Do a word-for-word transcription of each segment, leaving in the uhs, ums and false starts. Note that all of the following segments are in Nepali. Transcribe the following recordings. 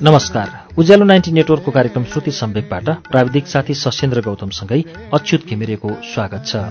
नमस्कार। उज्यालो नाइन्टी नेटवर्कको कार्यक्रम श्रुति सम्वेकबाट प्राविधिक साथी सशेन्द्र गौतमसँगै अच्युत घिमिरेको स्वागत छ।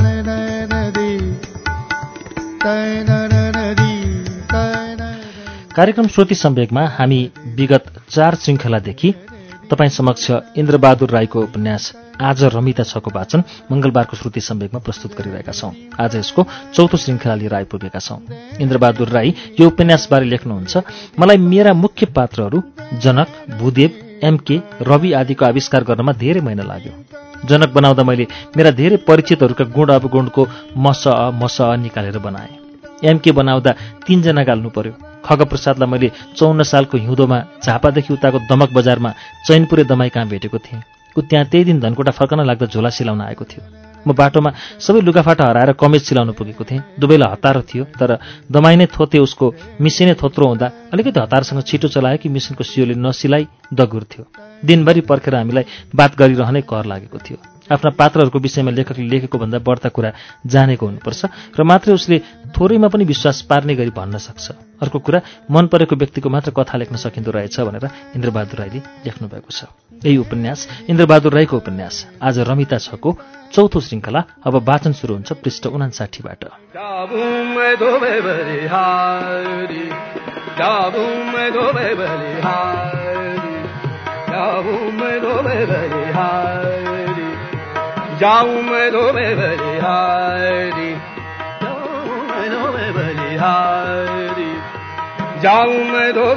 कार्यक्रम श्रुति सम्वेकमा हामी विगत चार श्रृङ्खलादेखि तपाईँ समक्ष इन्द्रबहादुर राईको उपन्यास आज रमिता छको वाचन मंगलबारको श्रुति सम्वेकमा प्रस्तुत गरिरहेका छौं। आज यसको चौथो श्रृङ्खला लिएर आइपुगेका छौं। इन्द्रबहादुर राई यो उपन्यासबारे लेख्नुहुन्छ, मलाई मेरा मुख्य पात्रहरू जनक, भूदेव, एमके, रवि आदिको आविष्कार गर्नमा धेरै महिना लाग्यो। जनक बनाउँदा मैले मेरा धेरै परिचितहरूका गुण अवगुणको मस मस निकालेर बनाएँ। एमके बनाउँदा तीनजना गाल्नु पर्यो। खगप्रसादलाई मैले चौन्न सालको हिउँदोमा झापादेखि उताको दमक बजारमा चैनपुरे दमाई कहाँ भेटेको थिएँ। ऊ त्यहाँ त्यही दिन धनकोटा फर्कन लाग्दा झोला सिलाउन आएको थियो। म बाटोमा सबै लुगाफाटा हराएर कमेज सिलाउन पुगेको थिएँ। दुवैलाई हतारो थियो, तर दमाई नै थोते उसको मिसिनै थोत्रो हुँदा अलिकति हतारसँग छिटो चलायो कि मिसिनको सियोले नसिलाई दगुर्थ्यो। दिनभरि पर्खेर हामीलाई बात गरिरहनै कर लागेको थियो। आफ्ना पात्रहरूको विषयमा लेखकले लेखेको भन्दा बढ्ता कुरा जानेको हुनुपर्छ र मात्रै उसले थोरैमा पनि विश्वास पार्ने गरी भन्न सक्छ। अर्को कुरा, मन परेको व्यक्तिको मात्र कथा लेख्न सकिँदो रहेछ भनेर इन्द्रबहादुर राईले लेख्नु भएको छ। यही उपन्यास इन्द्रबहादुर राईको उपन्यास आज रमिता छको चौथो श्रृङ्खला अब वाचन सुरु हुन्छ पृष्ठ उनासाठीबाट। जाऊं मैं दो बलिहारी, जाऊं मैं दो बलिहारी, जाऊं मैं दो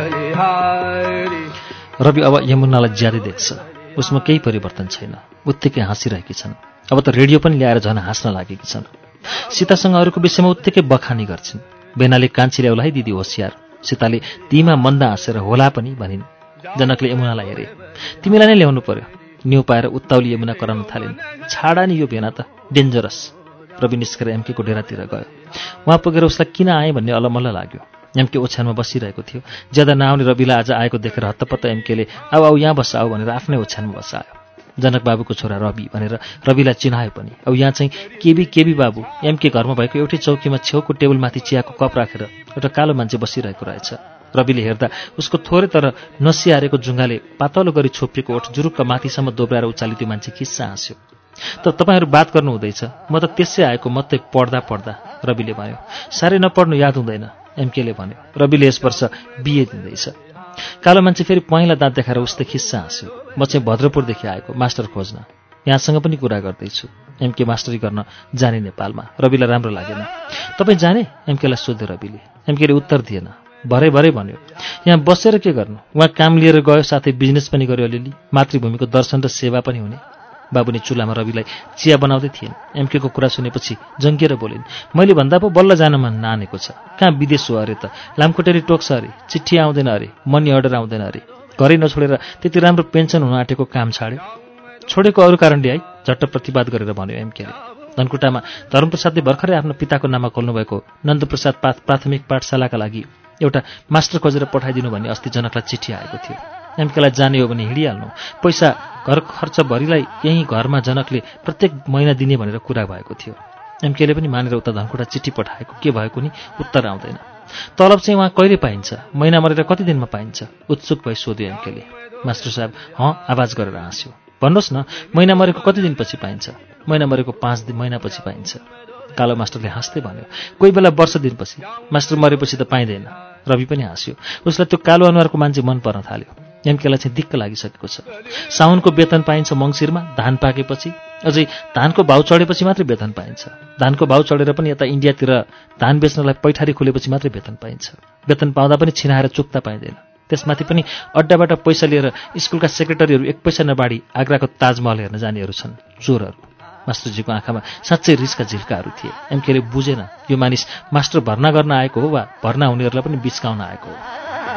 बलिहारी। रवि अब यमुनालाई ज्यादै देख्छ। उसमा केही परिवर्तन छैन। उत्तिकै हाँसिरहेकी छन्। अब त रेडियो पनि ल्याएर झन् हाँस्न लागेकी छन्। सीतासँग अरूको विषयमा उत्तिकै बखानी गर्छिन्। बेनाले कान्छी ल्याउला है दिदी होसियार। सीताले तीमा मन्दा हाँसेर होला पनि भनिन्। जनकले यमुनालाई हेरे, तिमीलाई नै ल्याउनु पर्यो। न्यु पाएर उत्ताउली यमुना कराउन थालिन्। छाडा नि यो भेना त, डेन्जरस। रवि निस्केर एमकेको डेरातिर गयो। उहाँ पुगेर उसलाई किन आएँ भन्ने अलमल्ल लाग्यो। एमके ओछ्यानमा बसिरहेको थियो। ज्यादा नआउने रविलाई आज आएको देखेर हत्तपत्त एमकेले आऊ आऊ यहाँ बस आऊ भनेर आफ्नै ओछ्यानमा बसायो। जनक बाबुको छोरा रवि भनेर रविलाई चिनायो पनि। अब यहाँ चाहिँ केबी केबी बाबु। एमके घरमा भएको एउटै चौकीमा छेउको टेबलमाथि चियाको कप राखेर एउटा कालो मान्छे बसिरहेको रहेछ। रविले हेर्दा उसको थोरै तर नसिहारेको जुङ्गाले पातलो गरी छोपिएको ओठ जुरुक्क माथिसम्म दोब्राएर उचाली त्यो मान्छे खिस्सा हाँस्यो। त तपाईँहरू बात गर्नु हुँदैछ, म त त्यसै आएको मात्रै पढ्दा पढ्दा, रविले भन्यो। साह्रै नपढ्नु याद हुँदैन, एमकेले भन्यो। रविले यस वर्ष बिए दिँदैछ। कालो मान्छे फेरि पहेँला दाँत देखाएर उस्तै खिस्सा हाँस्यो। म चाहिँ भद्रपुरदेखि आएको मास्टर खोज्न, यहाँसँग पनि कुरा गर्दैछु। एमके मास्टरी गर्न जाने नेपालमा। रविलाई राम्रो लागेन। तपाईँ जाने, एमकेलाई सोध्यो रविले। एमकेले उत्तर दिएन। भरे भरे भन्यो, यहाँ बसेर के गर्नु। उहाँ काम लिएर गयो, साथै बिजनेस पनि गर्यो अलिअलि। मातृभूमिको दर्शन र सेवा पनि हुने। बाबुनी चुल्हामा रविलाई चिया बनाउँदै थिइन्। एमकेको कुरा सुनेपछि जङ्गिएर बोलिन्, मैले भन्दा पो बल्ल जान मन नानेको छ। कहाँ विदेश हो अरे त, लामखुट्टेले टोक्छ अरे, चिठी आउँदैन अरे, मनी अर्डर आउँदैन अरे। घरै नछोडेर त्यति राम्रो पेन्सन हुन आँटेको काम छाड्यो। छोडेको अरू कारणले है, झट्ट प्रतिवाद गरेर भन्यो एमकेले। धनकुटामा धर्मप्रसादले भर्खरै आफ्नो पिताको नाममा खोल्नुभएको नन्दप्रसाद प्राथमिक पाठशालाका लागि एउटा मास्टर खोजेर पठाइदिनु भन्ने अस्ति जनकलाई चिठी आएको थियो। एमकेलाई जाने हो भने हिँडिहाल्नु, पैसा घर खर्च भरिलाई यही घरमा जनकले प्रत्येक महिना दिने भनेर कुरा भएको थियो। एमकेले पनि मानेर उता धनकुटा चिठी पठाएको के भएको नि उत्तर आउँदैन। तलब चाहिँ उहाँ कहिले पाइन्छ, महिना मरेर कति दिनमा पाइन्छ, उत्सुक भई सोध्यो एमकेले। मास्टर साहब हँ आवाज गरेर हाँस्यो। भन्नुहोस् न, महिना मरेको कति दिनपछि पाइन्छ? महिना मरेको पाँच दिन महिनापछि पाइन्छ। कालो मास्टरले हाँस्दै भन्यो, कोही बेला वर्ष दिनपछि। मास्टर मरेपछि त पाइँदैन। रवि पनि हाँस्यो। उसलाई त्यो कालो अनुहारको मान्छे मन पर्न थाल्यो। एमकेलाई चाहिँ दिक्क लागिसकेको छ। साउनको वेतन पाइन्छ मङ्सिरमा, धान पाकेपछि। अझै धानको भाउ चढेपछि मात्रै वेतन पाइन्छ। धानको भाउ चढेर पनि यता इन्डियातिर धान बेच्नलाई पैठारी खुलेपछि मात्रै वेतन पाइन्छ। वेतन पाउँदा पनि छिनाएर चुक्ता पाइँदैन। त्यसमाथि पनि अड्डाबाट पैसा लिएर स्कुलका सेक्रेटरीहरू एक पैसा नबाढी आग्राको ताजमहल हेर्न जानेहरू छन्, चोरहरू। मास्टरजीको आँखामा साँच्चै रिसका झिल्काहरू थिए। एमकेले बुझेन यो मानिस मास्टर भर्ना गर्न आएको हो वा भर्ना हुनेहरूलाई पनि बिस्काउन आएको हो।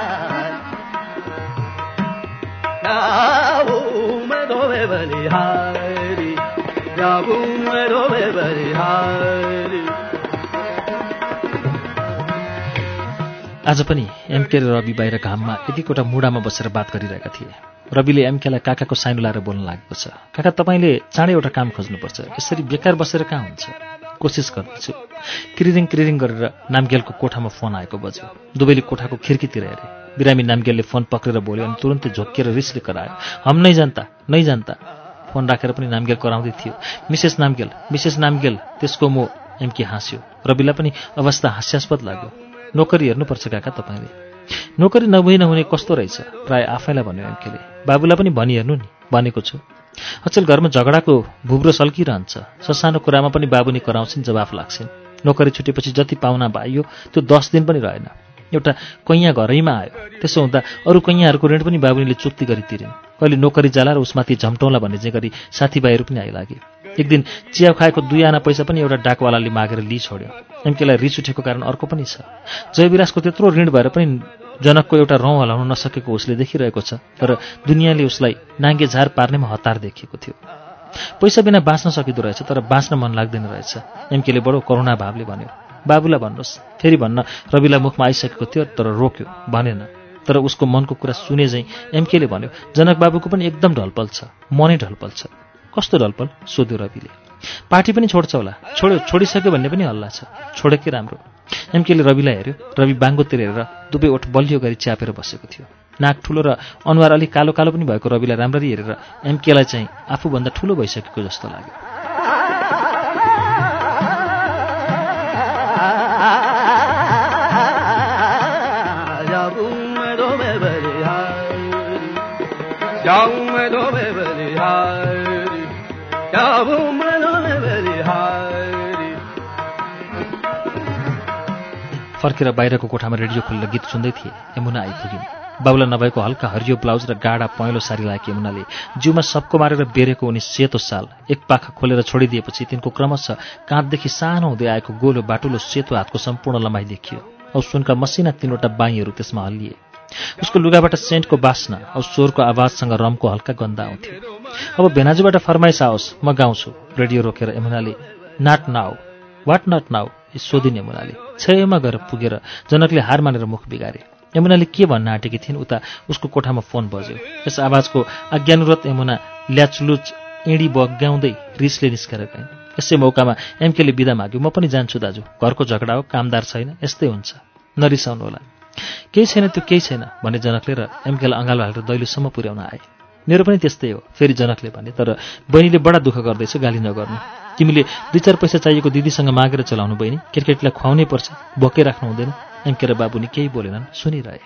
आज पनि एमके र रवि बाहिर घाममा यतिकोटा मुडामा बसेर बात गरिरहेका थिए। रविले एमकेलाई काकाको साइनो लाएर बोल्न लागेको छ। काका, तपाईँले चाँडै एउटा काम खोज्नुपर्छ। यसरी बेकार बसेर कहाँ हुन्छ? कोसिस गर्दैछु। क्रिरिङ क्रिरिङ गरेर नामगेलको कोठामा फोन आएको बज्यो। दुवैले कोठाको खिर्कीतिर हेरे। बिरामी नामगेलले फोन पक्रेर बोल्यो अनि तुरन्तै झोक्किएर रिसले करायो, हम नै जानता नै जानता। फोन राखेर पनि नामगेल कराउँदै थियो, मिसेस नामगेल मिसेस नामगेल। त्यसको मो एमके हाँस्यो। रविलाई पनि अवस्था हास्यास्पद लाग्यो। नोकरी हेर्नुपर्छ काका तपाईँले। नोकरी नभई नहुने कस्तो रहेछ, प्राय आफैलाई भन्यो एमकेले। बाबुलाई पनि भनिहेर्नु नि, भनेको छु। अचेल घरमा झगडाको भुब्रो सल्किरहन्छ। ससानो कुरामा पनि बाबु नि कराउँछिन्, जवाफ लाग्छिन्। नोकरी छुटेपछि जति पाउना पाइयो त्यो दस दिन पनि रहेन। एउटा कैयाँ घरैमा आयो। त्यसो हुँदा अरू कैयाँहरूको ऋण पनि बाबुनीले चुक्ति गरी तिरिन्। कहिले नोकरी जाला र उसमाथि झम्टौँला भन्ने चाहिँ गरी साथीभाइहरू पनि आइलागे। एक दिन चिया खाएको दुई आना पैसा पनि एउटा डाकवालाले मागेर लिई छोड्यो। एमकेलाई रिस उठेको कारण अर्को पनि छ। जयविलासको त्यत्रो ऋण भएर पनि जनकको एउटा रौँ हलाउन नसकेको उसले देखिरहेको छ, तर दुनियाँले उसलाई नाङ्गे झार पार्नेमा हतार देखिएको थियो। पैसा बिना बाँच्न सकिँदो रहेछ, तर बाँच्न मन लाग्दैन रहेछ। एमकेले बडो करुणा भावले भन्यो, बाबुलाई भन्नुहोस्। फेरि भन्न रविलाई मुखमा आइसकेको थियो, तर रोक्यो, भनेन। तर उसको मनको कुरा सुने झैँ एमकेले भन्यो, जनक बाबुको पनि एकदम ढलपल छ, मनै ढलपल छ। कस्तो ढलपल, सोध्यो रविले। पार्टी पनि छोड्छ होला। छोड्यो, छोडिसक्यो भन्ने पनि हल्ला छ। छोडेकै राम्रो। एमकेले रविलाई हेऱ्यो। रवि बाङ्गोतिर हेरेर दुवै ओठ बलियो गरी च्यापेर बसेको थियो। नाक ठुलो र अनुहार अलिक कालो कालो पनि भएको रविलाई राम्ररी हेरेर एमकेलाई चाहिँ आफूभन्दा ठुलो भइसकेको जस्तो लाग्यो। फर्केर बाहिरको कोठामा रेडियो खोलेर गीत सुन्दै थिए। यमुना आइपुगिन्। बाबुलाई नभएको हल्का हरियो ब्लाउज र गाढा पहेँलो सारी लाएकी यमुनाले जिउमा सबको मारेर बेरेको उनी सेतो साल एक पाखा खोलेर छोडिदिएपछि तिनको क्रमशः काँधदेखि सानो हुँदै आएको गोलो बाटुलो सेतो हातको सम्पूर्ण लम्बाइ देखियो। औ सुनका मसिना तीनवटा बाईहरू त्यसमा हल्लिए। उसको लुगाबाट सेन्टको बास्ना औ स्वरको आवाजसँग रमको हल्का गन्ध आउँथ्यो। अब भेनाजुबाट फरमाइस आओस्, म गाउँछु। रेडियो रोकेर यमुनाले not now what not now सोधिन् यमुनाले। छेउमा गएर पुगेर जनकले हार मानेर मुख बिगारे। यमुनाले के भन्न आँटेकी थिइन्, उता उसको कोठामा फोन बज्यो। यस आवाजको आज्ञानुरत यमुना ल्याचलुच इँडी बग्याउँदै रिसले निस्केर गइन्। यसै मौकामा एमकेले बिदा माग्यो, म पनि जान्छु दाजु, घरको झगडा हो, कामदार छैन, यस्तै हुन्छ, नरिसाउनु होला। केही छैन त्यो केही छैन भने जनकले र एमकेलाई अँगालो हालेर दैलोसम्म पुर्याउन आए। मेरो पनि त्यस्तै हो, फेरि जनकले भने, तर बहिनीले बडा दुःख गर्दैछ, गाली नगर्नु। तिमीले दुई चार पैसा चाहिएको दिदीसँग मागेर चलाउनु बहिनी, केटकेटीलाई खुवाउनै पर्छ, बोकै राख्नु हुँदैन। एमके र बाबुनी केही बोलेनन्, सुनिरहे।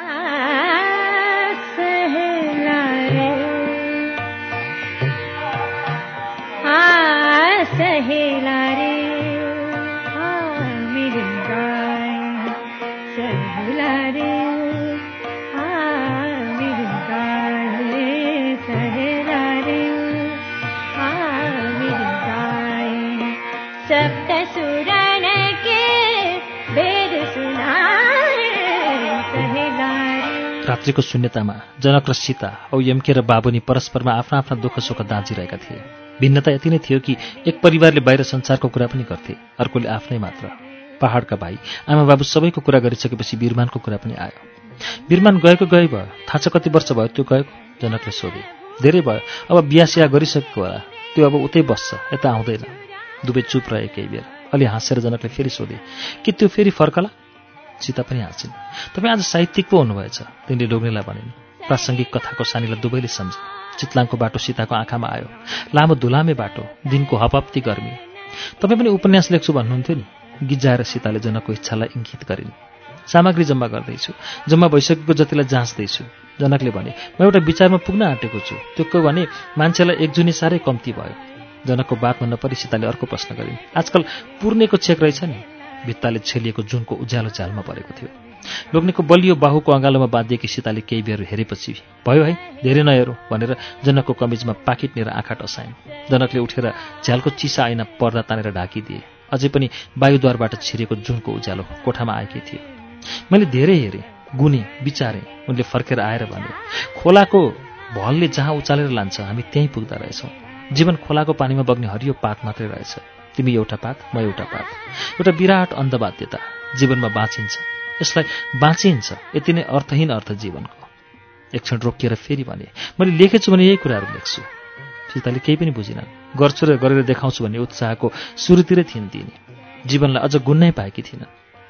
रात्रिको शून्यतामा जनक र सीता औ एमके र बाबुनी परस्परमा आफ्ना आफ्ना दुःख सुख दाँजिरहेका थिए। भिन्नता यति नै थियो कि एक परिवारले बाहिर संसारको कुरा पनि गर्थे, अर्कोले आफ्नै मात्र। पहाडका भाइ आमा बाबु सबैको कुरा गरिसकेपछि बिरमानको कुरा पनि आयो। बिरमान गएको गए भयो, थाहा छ कति वर्ष भयो त्यो गएको? जनकले सोधे। धेरै भयो, अब बिहा सिहा गरिसकेको होला, त्यो अब उतै बस्छ, यता आउँदैन। दुवै चुप रहे केही बेर। अलि हाँसेर जनकले फेरि सोधे, कि त्यो फेरि फर्कला? सीता पनि हाँसिन्। तपाईँ आज साहित्यिक पो हुनुभएछ, तिनले लोग्नेलाई भनिन्। प्रासङ्गिक कथाको सानीलाई दुवैले सम्झे। चितलाङको बाटो सीताको आँखामा आयो। लामो धुलामे बाटो, दिनको हपहप्ती गर्मी। तपाईँ पनि उपन्यास लेख्छु भन्नुहुन्थ्यो नि? गिज्जाएर सीताले जनकको इच्छालाई इङ्गित गरिन्। सामग्री जम्मा गर्दैछु, जम्मा भइसकेको जतिलाई जाँच्दैछु। जनकले भने, म एउटा विचारमा पुग्न आँटेको छु, त्यो को भने मान्छेलाई एकजुनी साह्रै कम्ती भयो। जनकको बातमा नपरी सीताले अर्को प्रश्न गरिन्, आजकल पूर्णेको छेक रहेछ नि? भित्ताले छेलिएको जुनको उज्यालो झ्यालमा परेको थियो। लोग्नेको बलियो बाहुको अँगालोमा बाँधिएकी सीताले केही बेर हेरेपछि भयो है, धेरै नहेरौँ भनेर जनकको कमिजमा पाकिट लिएर आँखा टसाइन्। जनकले उठेर झ्यालको चिसा ऐना पर्दा तानेर ढाकिदिए। अझै पनि वायुद्वारबाट छिरेको जुनको उज्यालो कोठामा आएकै थियो। मैले धेरै हेरेँ, गुने, विचारेँ। उनले फर्केर आएर भने, खोलाको भलले जहाँ उचालेर लान्छ हामी त्यहीँ पुग्दा रहेछौँ। जीवन खोलाको पानीमा बग्ने हरियो पात मात्रै रहेछ। तिमी एउटा पात, म एउटा पात, एउटा विराट अन्धबाध्यता। जीवनमा बाँचिन्छ, यसलाई बाँचिन्छ, यति नै अर्थहीन अर्थ जीवनको। एक क्षण रोकिएर फेरि भने, मैले लेखेछु भने यही कुराहरू लेख्छु। सीताले केही पनि बुझिनन्। गर्छु र गरेर देखाउँछु भन्ने उत्साहको सुरुतिरै थिइन् तिनी। जीवनलाई अझ गुन्नै पाएकी थिइनन्।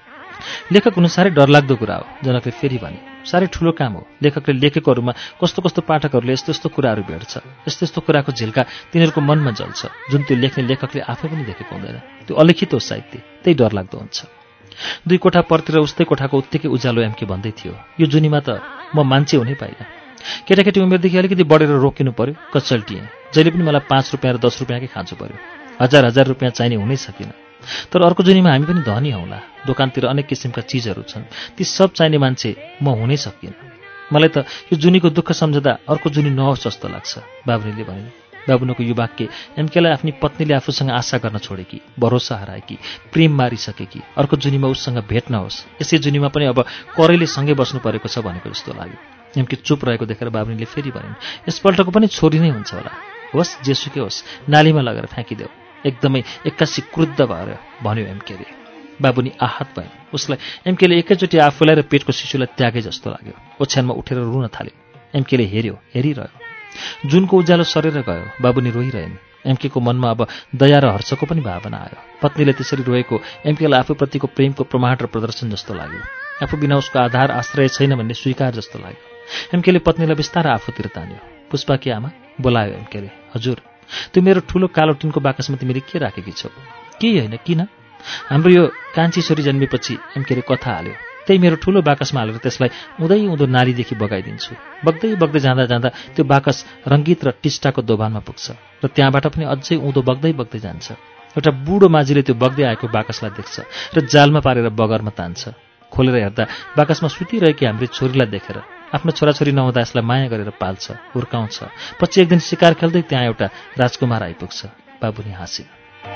लेखक हुनु साह्रै डरलाग्दो कुरा हो, जनकले फेरि भने। साह्रै ठुलो काम हो। लेखकले लेखेकोहरूमा कस्तो कस्तो पाठकहरूले यस्तो यस्तो कुराहरू भेट्छ, यस्तो यस्तो कुराको झिल्का तिनीहरूको मनमा जल्छ जुन त्यो लेख्ने लेखकले आफै पनि देखेको हुँदैन। त्यो अलिखित हो साहित्य, त्यही डरलाग्दो हुन्छ। दुई कोठा परतिर उस्तै कोठाको उत्तिकै उज्यालो एमके भन्दै थियो, यो जुनीमा त म मान्छे हुनै पाइनँ। केटाकेटी उमेरदेखि अलिकति बढेर रोकिनु पर्यो, कचल्टिएँ। जहिले पनि मलाई पाँच रुपियाँ र दस रुपियाँकै खाँचो पर्यो। हजार हजार रुपियाँ चाहिने हुनै सकिनँ। तर अर्को जुनीमा हामी पनि धनी हौँला, दोकानतिर अनेक किसिमका चिजहरू छन्, ती सब चाहिने मान्छे म हुनै सकिनँ। मलाई त यो जुनीको दुःख सम्झदा अर्को जुनी नहोस् जस्तो लाग्छ, बाबुनीले भनिन्। बाबुनीको यो वाक्य एमकेलाई आफ्नी पत्नीले आफूसँग आशा गर्न छोडेकी, भरोसा हराएकी, प्रेम मारिसकेकी, अर्को जुनीमा उससँग भेट नहोस्, यसै जुनीमा पनि अब करैले सँगै बस्नु परेको छ भनेको जस्तो लाग्यो। एमके चुप रहेको देखेर बाबुनीले फेरि भनिन्, यसपल्टको पनि छोरी नै हुन्छ होला। होस् जेसुकै होस्, नालीमा लगेर फ्याँकिदेऊ। एकदमै एक्कासी क्रुद्ध भएर भन्यो एमकेले। बाबुनी आहत भए। उसलाई एमकेले एकैचोटि आफूलाई र पेटको शिशुलाई त्यागे जस्तो लाग्यो। ओछ्यानमा उठेर रुन थाल्यो। एमकेले हेऱ्यो, हेरिरह्यो। जुनको उज्यालो सरेर गयो। बाबुनी रोइरहेन्। एमकेको मनमा अब दया र हर्षको पनि भावना आयो। पत्नीले त्यसरी रोएको एमकेलाई आफूप्रतिको प्रेमको प्रमाण र प्रदर्शन जस्तो लाग्यो। आफू बिना उसको आधार आश्रय छैन भन्ने स्वीकार जस्तो लाग्यो। एमकेले पत्नीलाई बिस्तारै आफूतिर तान्यो। पुष्पाकी आमा, बोलायो एमकेले। हजुर। त्यो मेरो ठुलो कालो टिनको बाकसमा तिमीले के राखेकी छौ? केही होइन, किन? हाम्रो यो कान्छी छोरी जन्मेपछि एमकेले कथा हाल्यो। त्यही मेरो ठुलो बाकसमा हालेर त्यसलाई उँधै उँधो नालीदेखि बगाइदिन्छु। बग्दै बग्दै जाँदा जाँदा त्यो बाकस रङ्गीत र टिस्टाको दोभानमा पुग्छ र त्यहाँबाट पनि अझै उँधो बग्दै बग्दै जान्छ। एउटा बुढो माझीले त्यो बग्दै आएको बाकसलाई देख्छ र जालमा पारेर बगरमा तान्छ। खोलेर हेर्दा बाकसमा सुतिरहेकी हाम्रो छोरीलाई देखेर आफ्नो छोराछोरी नहुँदा यसलाई माया गरेर पाल्छ, हुर्काउँछ। पछि एक दिन शिकार खेल्दै त्यहाँ एउटा राजकुमार आइपुग्छ। बाबुनी हाँसिन्।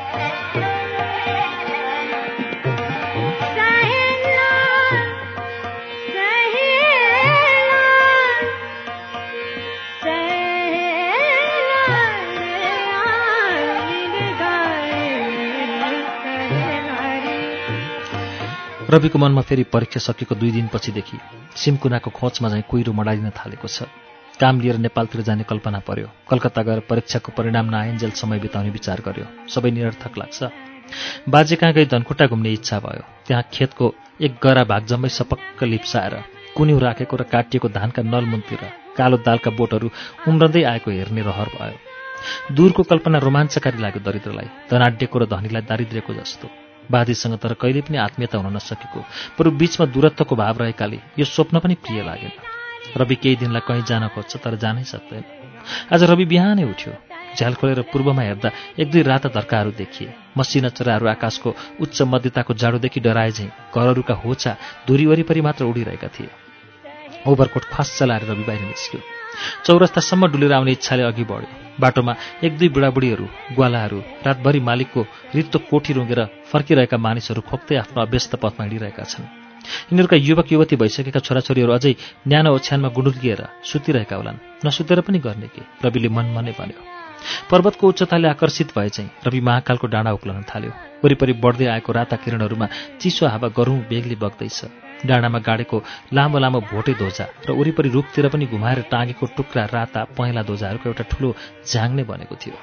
रविको मनमा फेरि परीक्षा सकेको दुई दिनपछिदेखि सिमकुनाको खोचमा चाहिँ कुहिरो मडाइदिन थालेको छ। काम लिएर नेपालतिर जाने कल्पना पर्यो। कलकत्ता गएर परीक्षाको परिणाम नआइन्जेल समय बिताउने विचार गर्यो। सबै निरर्थक लाग्छ। बाजे कहाँ गई धनकुटा घुम्ने इच्छा भयो। त्यहाँ खेतको एक गरा भाग जम्मै सपक्क लिप्साएर कुन्यु राखेको र काटिएको धानका नलमुनतिर कालो दालका बोटहरू उम्रँदै आएको हेर्ने रहर भयो। दूरको कल्पना रोमाञ्चकारी लाग्यो दरिद्रलाई, धनाढ्यको र धनीलाई दारिद्र्यको जस्तो। बाधीसँग तर कहिले पनि आत्मीयता हुन नसकेको, बरु बीचमा दूरत्वको भाव रहेकाले यो स्वप्न पनि प्रिय लागेन। रवि केही दिनलाई कहीँ जान खोज्छ तर जानै सक्दैन। आज रवि बिहानै उठ्यो। झ्याल खोलेर पूर्वमा हेर्दा एक दुई राता धर्काहरू देखिए। मसिना चराहरू आकाशको उच्च मध्यताको जाडोदेखि डराए झैँ घरहरूका होचा धुरी वरिपरि मात्र उडिरहेका थिए। ओभरकोट ख्वास चलाएर रवि बाहिर निस्क्यो। चौरस्तासम्म डुलेर आउने इच्छाले अघि बढ्यो। बाटोमा एक दुई बुढाबुढीहरू, ग्वालाहरू, रातभरि मालिकको रित्तो कोठी रुँगेर फर्किरहेका मानिसहरू खोक्दै आफ्नो अभ्यस्त पथमा हिँडिरहेका छन्। यिनीहरूका युवक युवती भइसकेका छोराछोरीहरू अझै न्यानो ओछ्यानमा गुडुल्किएर सुतिरहेका होलान्। नसुतेर पनि गर्ने के, रविले मन मनै भन्यो। पर्वतको उच्चताले आकर्षित भए चाहिँ रवि महाकालको डाँडा उक्लन थाल्यो। वरिपरि बढ्दै आएको राता किरणहरूमा चिसो हावा गरुँ बेगले बग्दैछ। डाँडामा गाडेको लामो लामो भोटे ध्वजा र वरिपरि रुखतिर पनि घुमाएर टाँगेको टुक्रा राता पहेँला ध्वजाहरूको एउटा ठुलो झ्याङ नै बनेको थियो।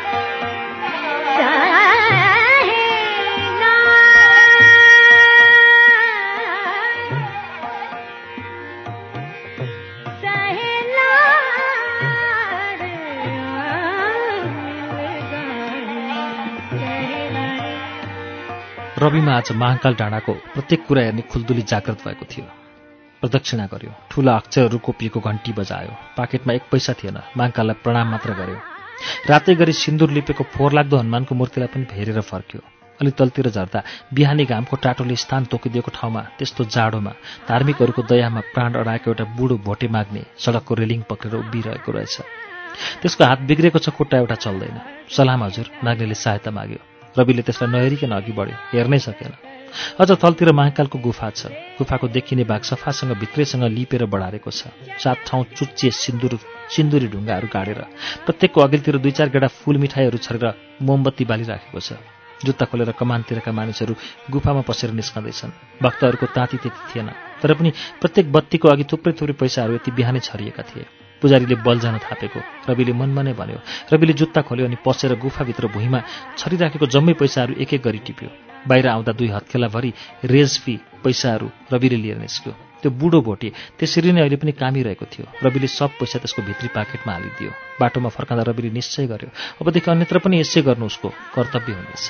रविमा आज महाकाल डाँडाको प्रत्येक कुरा हेर्ने खुल्दुली जागृत भएको थियो। प्रदक्षिणा गर्यो। ठूला अक्षरहरू कोपिएको घन्टी बजायो। पाकेटमा एक पैसा थिएन। महाकाललाई प्रणाम मात्र गर्यो। रातै गरी सिन्दुर लिपेको फोहोर लाग्दो हनुमानको मूर्तिलाई पनि हेरेर फर्क्यो। अलि तलतिर झर्दा बिहानी घामको टाटोले स्थान तोकिदिएको ठाउँमा त्यस्तो जाडोमा धार्मिकहरूको दयामा प्राण अडाएको एउटा बुढो भोटे माग्ने सडकको रेलिङ पक्रेर उभिरहेको रहेछ। त्यसको हात बिग्रेको छ, खुट्टा एउटा चल्दैन। सलाम हजुर, माग्नेले सहायता माग्यो। रविले त्यसलाई नहेरिकन अघि बढ्यो। हेर्नै सकेन। अझ तलतिर महाकालको गुफा छ। गुफाको देखिने भाग सफासँग भित्रैसँग लिपेर बढारेको छ। सात ठाउँ चुच्चिए सिन्दुर सिन्दुरी ढुङ्गाहरू गाडेर प्रत्येकको अघिल्तिर दुई चार गेडा फूल मिठाईहरू छरेर मोमबत्ती बालिराखेको छ। जुत्ता खोलेर कमानतिरका मानिसहरू गुफामा पसेर निस्कँदैछन्। भक्तहरूको ताती त्यति थिएन, तर पनि प्रत्येक बत्तीको अघि थुप्रै थुप्रै पैसाहरू यति बिहानै छरिएका थिए। पुजारीले बल जान थापेको रविले मनमा नै भन्यो। रविले जुत्ता खोल्यो अनि पसेर गुफाभित्र भुइँमा छरिराखेको जम्मै पैसाहरू एक एक गरी टिप्यो। बाहिर आउँदा दुई हत्केलाभरि रेज फी पैसाहरू रविले लिएर निस्क्यो। त्यो बुढो भोटे त्यसरी नै अहिले पनि कामिरहेको थियो। रविले सब पैसा त्यसको भित्री पाकेटमा हालिदियो। बाटोमा फर्काँदा रविले निश्चय गर्यो, अबदेखि अन्यत्र पनि यसै गर्नु उसको कर्तव्य हुनेछ।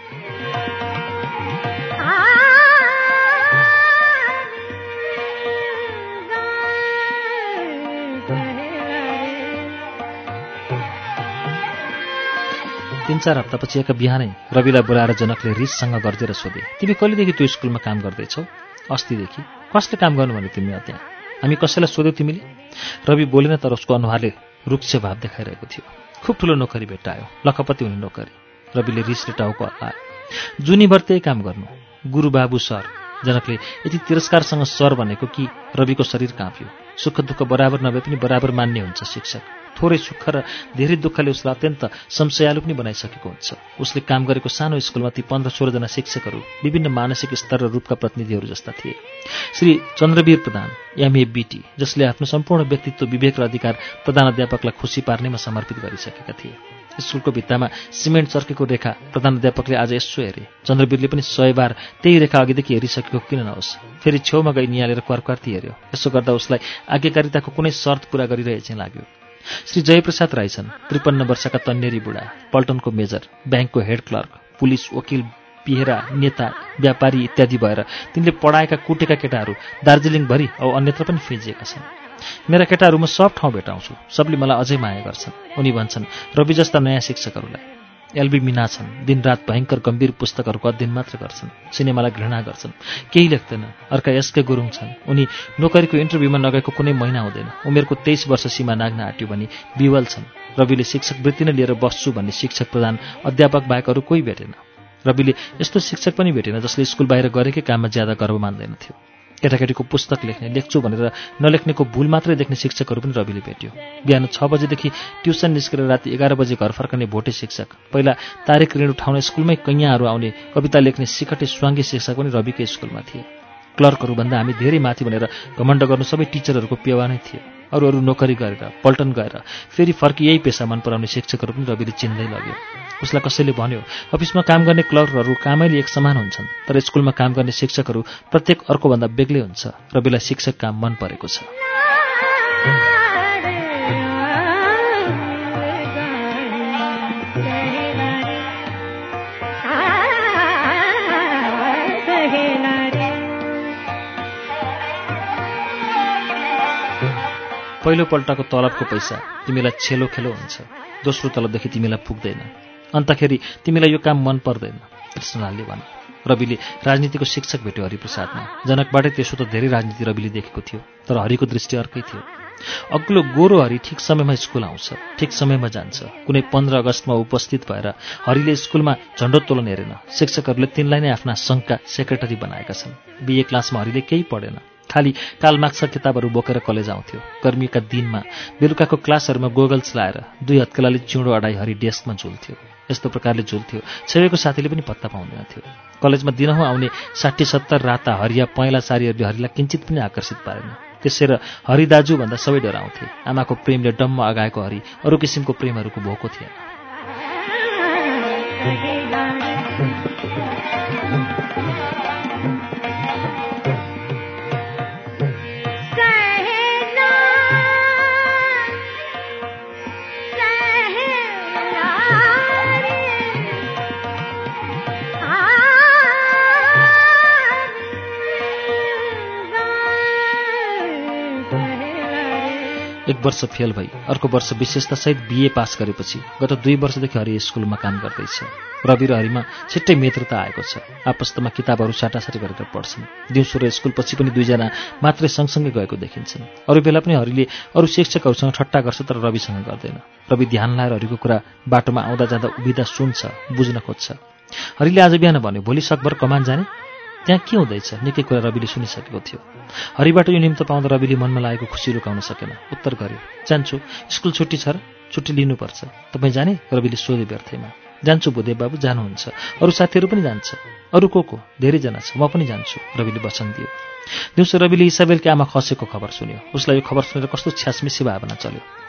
तीन चार हप्तापछि एक बिहानै रविलाई बोलाएर जनकले रिससँग गर्जेर सोधे, तिमी कहिलेदेखि त्यो स्कुलमा काम गर्दैछौ? अस्तिदेखि। कसले काम गर्नु भने तिमी त्यहाँ? हामी कसैलाई सोध्यौ तिमीले? रवि बोलेन, तर उसको अनुहारले रुक्ष भाव देखाइरहेको थियो। खुब ठुलो नोकरी भेट्टायो, लखपति हुने नोकरी। रविले रिसले टाउको हल्लायो। जुनीभर त्यही काम गर्नु, गुरुबाबु सर। जनकले यति तिरस्कारसँग सर भनेको कि रविको शरीर काँप्यो। सुख दुःख बराबर नभए पनि बराबर मान्ने हुन्छ शिक्षक। थोरै सुख र धेरै दुःखले उसलाई अत्यन्त संशयालु पनि बनाइसकेको हुन्छ। उसले काम गरेको सानो स्कुलमा ती पन्ध्र सोह्रजना शिक्षकहरू विभिन्न मानसिक स्तर र रूपका प्रतिनिधिहरू जस्ता थिए। श्री चन्द्रवीर प्रधान एमए बिटी, जसले आफ्नो सम्पूर्ण व्यक्तित्व, विवेक र अधिकार प्रधानाध्यापकलाई खुसी पार्नेमा समर्पित गरिसकेका थिए। स्कुलको भित्तामा सिमेन्ट चर्केको रेखा प्रधानाध्यापकले आज यसो हेरे। चन्द्रवीरले पनि सय बार त्यही रेखा अघिदेखि हेरिसकेको किन नहोस्। फेरि छेउमा गई निहालेर क्वार्क्वार्ती हेऱ्यो। यसो गर्दा उसलाई आज्ञाकारिताको कुनै शर्त पूरा गरिरहे चाहिँ लाग्यो। श्री जयप्रसाद राई छन्, त्रिपन्न वर्षका तन्नेरी बुढा, पल्टनको मेजर, ब्याङ्कको हेड क्लर्क, पुलिस, वकिल, बिहेरा, नेता, व्यापारी इत्यादि भएर तिनले पढाएका कुटेका केटाहरू दार्जिलिङभरि औ अन्यत्र पनि फिजिएका छन्। मेरा केटाहरू म सब ठाउँ भेटाउँछु, सबले मलाई अझै माया गर्छन्। उनी भन्छन् रवि जस्ता नयाँ शिक्षकहरूलाई। एलबी मिना छन्, दिनरात भयङ्कर गम्भीर पुस्तकहरूको अध्ययन मात्र गर्छन्, सिनेमालाई घृणा गर्छन्, केही लेख्दैन। अर्का एसके गुरुङ छन्, उनी नोकरीको इन्टरभ्यूमा नगएको कुनै महिना हुँदैन। उमेरको तेइस वर्ष सीमा नाग्न आँट्यो भने बिवल छन्। रविले शिक्षक वृत्ति नै लिएर बस्छु भन्ने शिक्षक प्रधान अध्यापक बाहेक अरू कोही भेटेन। रविले यस्तो शिक्षक पनि भेटेन जसले स्कुल बाहिर गरेकै काममा ज्यादा गर्व मान्दैन थियो। केटाकेटीको पुस्तक लेख्ने, लेख्छु भनेर नलेख्नेको भूल मात्रै देख्ने शिक्षकहरू पनि रविले भेट्यो। बिहान छ बजेदेखि ट्युसन निस्केर राति एघार बजे घर फर्कने भोटे शिक्षक, पहिला तारिक ऋण उठाउने स्कुलमै कैयाँहरू आउने कविता लेख्ने सिकटे स्वाङ्गी शिक्षक पनि रविकै स्कुलमा थिए। क्लर्कहरूभन्दा हामी धेरै माथि भनेर घमण्ड गर्नु सबै टिचरहरूको पेवा नै थियो। अरू अरू नोकरी गरेर पल्टन गएर फेरि फर्की यही पेसा मन पराउने शिक्षकहरू पनि रविले चिन्दै लग्यो। उसलाई कसैले भन्यो, अफिसमा काम गर्ने क्लर्कहरू कामैले एक समान हुन्छन्, तर स्कुलमा काम गर्ने शिक्षकहरू प्रत्येक अर्कोभन्दा बेग्लै हुन्छ। रविलाई शिक्षक काम मन परेको छ। पहिलोपल्टको तलबको पैसा तिमीलाई छेलो खेलो हुन्छ, दोस्रो तलबदेखि तिमीलाई पुग्दैन, अन्तखेरि तिमीलाई यो काम मन पर्दैन, कृष्णलालले भने। रविले राजनीतिको शिक्षक भेट्यो हरिप्रसादमा। जनकबाटै त्यसो त धेरै राजनीति रविले देखेको थियो, तर हरिको दृष्टि अर्कै थियो। अग्लो गोरो हरि ठिक समयमा स्कुल आउँछ, ठिक समयमा जान्छ। कुनै पन्ध्र अगस्तमा उपस्थित भएर हरिले स्कुलमा झण्डोत्तोलन हेरेन। शिक्षकहरूले तिनलाई नै आफ्ना सङ्घका सेक्रेटरी बनाएका छन्। बिए क्लासमा हरिले केही पढेन, खालि कालमार्क्सका किताबहरू बोकेर कलेज आउँथ्यो। गर्मीका दिनमा बेलुकाको क्लासहरूमा गोगल्स लाएर दुई हत्केलाले चिउँडो अडाई हरि डेस्कमा झुल्थ्यो। यस्तो प्रकारले झुल्थ्यो छेउको साथीले पनि पत्ता पाउँदैन थियो। कलेजमा दिनहुँ आउने साठी सत्तर राता हरिया पहेँला सारीहरूले हरिलाई किञ्चित पनि आकर्षित पारेन। त्यसै र हरि दाजु भन्दा सबै डराउँथे। आमाको प्रेमले डम्म अगाएको हरि अरू किसिमको प्रेमहरूको भोको थिएन। एक वर्ष फेल भई अर्को वर्ष विशेषतासहित बिए पास गरेपछि गत दुई वर्षदेखि हरि स्कुलमा काम गर्दैछ। रवि र हरिमा छिट्टै मित्रता आएको छ। आपस्तमा किताबहरू साटासाटी गरेर पढ्छन्। दिउँसो र स्कुलपछि पनि दुईजना मात्रै सँगसँगै गएको देखिन्छन्। अरू बेला पनि हरिले अरू शिक्षकहरूसँग ठट्टा गर्छ, तर रविसँग गर्दैन। रवि ध्यान लाएर हरिको कुरा बाटोमा आउँदा जाँदा उभिँदा सुन्छ, बुझ्न खोज्छ। हरिले आज बिहान भन्यो, भोलि सकभर कमान जाने? त्यहाँ के हुँदैछ? निकै कुरा रविले सुनिसकेको थियो। हरिबाट यो निम्तो पाउँदा रविले मनमा लागेको खुसी लुकाउन सकेन। उत्तर गर्यो, जान्छु, स्कुल छुट्टी छ र? छुट्टी लिनुपर्छ। तपाईँ जाने? रविले सोधे व्यर्थैमा। जान्छु बुधे बाबु, जानुहुन्छ। अरू साथीहरू पनि जान्छ। अरू को को? धेरैजना छ, म पनि जान्छु, रविले वचन दियो। दिउँसो रविले इसाबेलकी आमा खसेको खबर सुन्यो। उसलाई यो खबर सुनेर कस्तो छ्यासमिसी भावना चल्यो।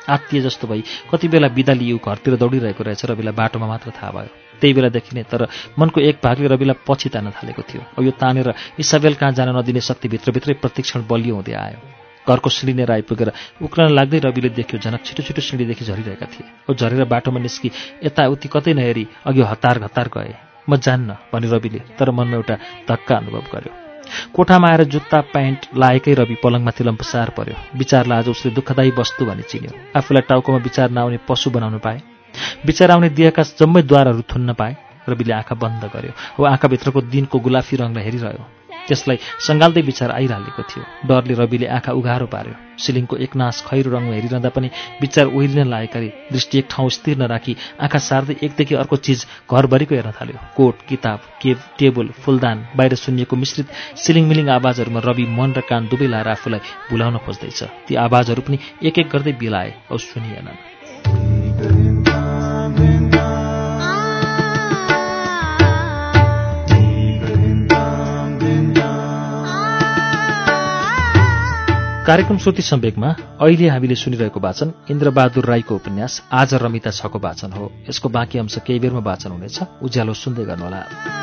आत्तिए जस्तो भई कति बेला बिदा लिऊ घरतिर दौडिरहेको रहेछ रविलाई बाटोमा मात्र थाहा भयो। त्यही बेला देखिने तर मनको एक भागले रविलाई पछि तान्न थालेको थियो। अब यो तानेर इसाबेल कहाँ जान नदिने शक्ति भित्रभित्रै प्रतिक्षण बलियो हुँदै आयो। घरको सिँढी लिएर आइपुगेर उक्लन लाग्दै रविले देख्यो जनक छिटो छिटो सिँढीदेखि झरिरहेका थिए। ओ झरेर बाटोमा निस्की यताउति कतै नहेरी अघि हतार हतार गए। म जान्न भने रविले, तर मनमा एउटा धक्का अनुभव गर्यो। कोठामा आएर जुत्ता प्यान्ट लाएकै रवि पलङमाथि लम्पसार पर्यो। विचारलाई आज उसले दुःखदायी वस्तु भनी चिन्यो। आफूलाई टाउकोमा विचार नआउने पशु बनाउनु पाए, विचार आउने दिएका जम्मै द्वारहरू थुन्न पाए। रविले आँखा बन्द गर्यो। अब आँखाभित्रको दिनको गुलाफी रङलाई हेरिरह्यो। त्यसलाई सङ्घाल्दै विचार आइरहेको थियो। डरले रविले आँखा उघारो पार्यो। सिलिङको एकनास खैरो रङमा हेरिरहँदा पनि विचार ओहिलिन लागेकाले दृष्टि एक ठाउँ स्थिर नराखी आँखा सार्दै एकदेखि अर्को चिज घरभरिको हेर्न थाल्यो। कोट, किताब, केब, टेबल, फुलदान, बाहिर सुनिएको मिश्रित सिलिङमिलिङ आवाजहरूमा रवि मन र कान दुवै लाएर आफूलाई भुलाउन खोज्दैछ। ती आवाजहरू पनि एक एक गर्दै बिलाए औ सुनिएनन्। कार्यक्रम श्रुति सम्वेकमा अहिले हामीले सुनिरहेको वाचन इन्द्रबहादुर राईको उपन्यास आज रमिता छको वाचन हो। यसको बाँकी अंश केही बेरमा वाचन हुनेछ। उज्यालो सुन्दै गर्नुहोला।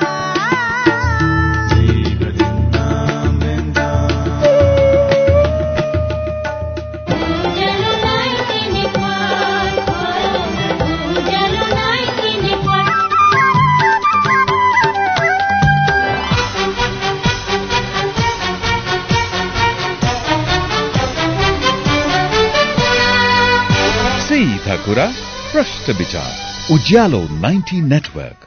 सीधा कुरा प्रश्न विचार उज्यालो नाइन्टी नेटवर्क।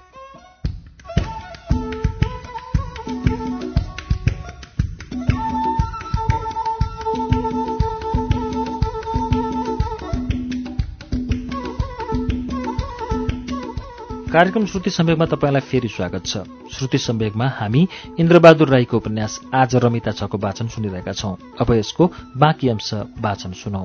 कार्यक्रम श्रुति सम्वेकमा तपाईलाई फेरि स्वागत छ। श्रुति सम्वेकमा हामी इन्द्रबहादुर राईको उपन्यास आज रमिता छको वाचन सुनिरहेका छौं। अब यसको बाँकी अंश वाचन सुनौ।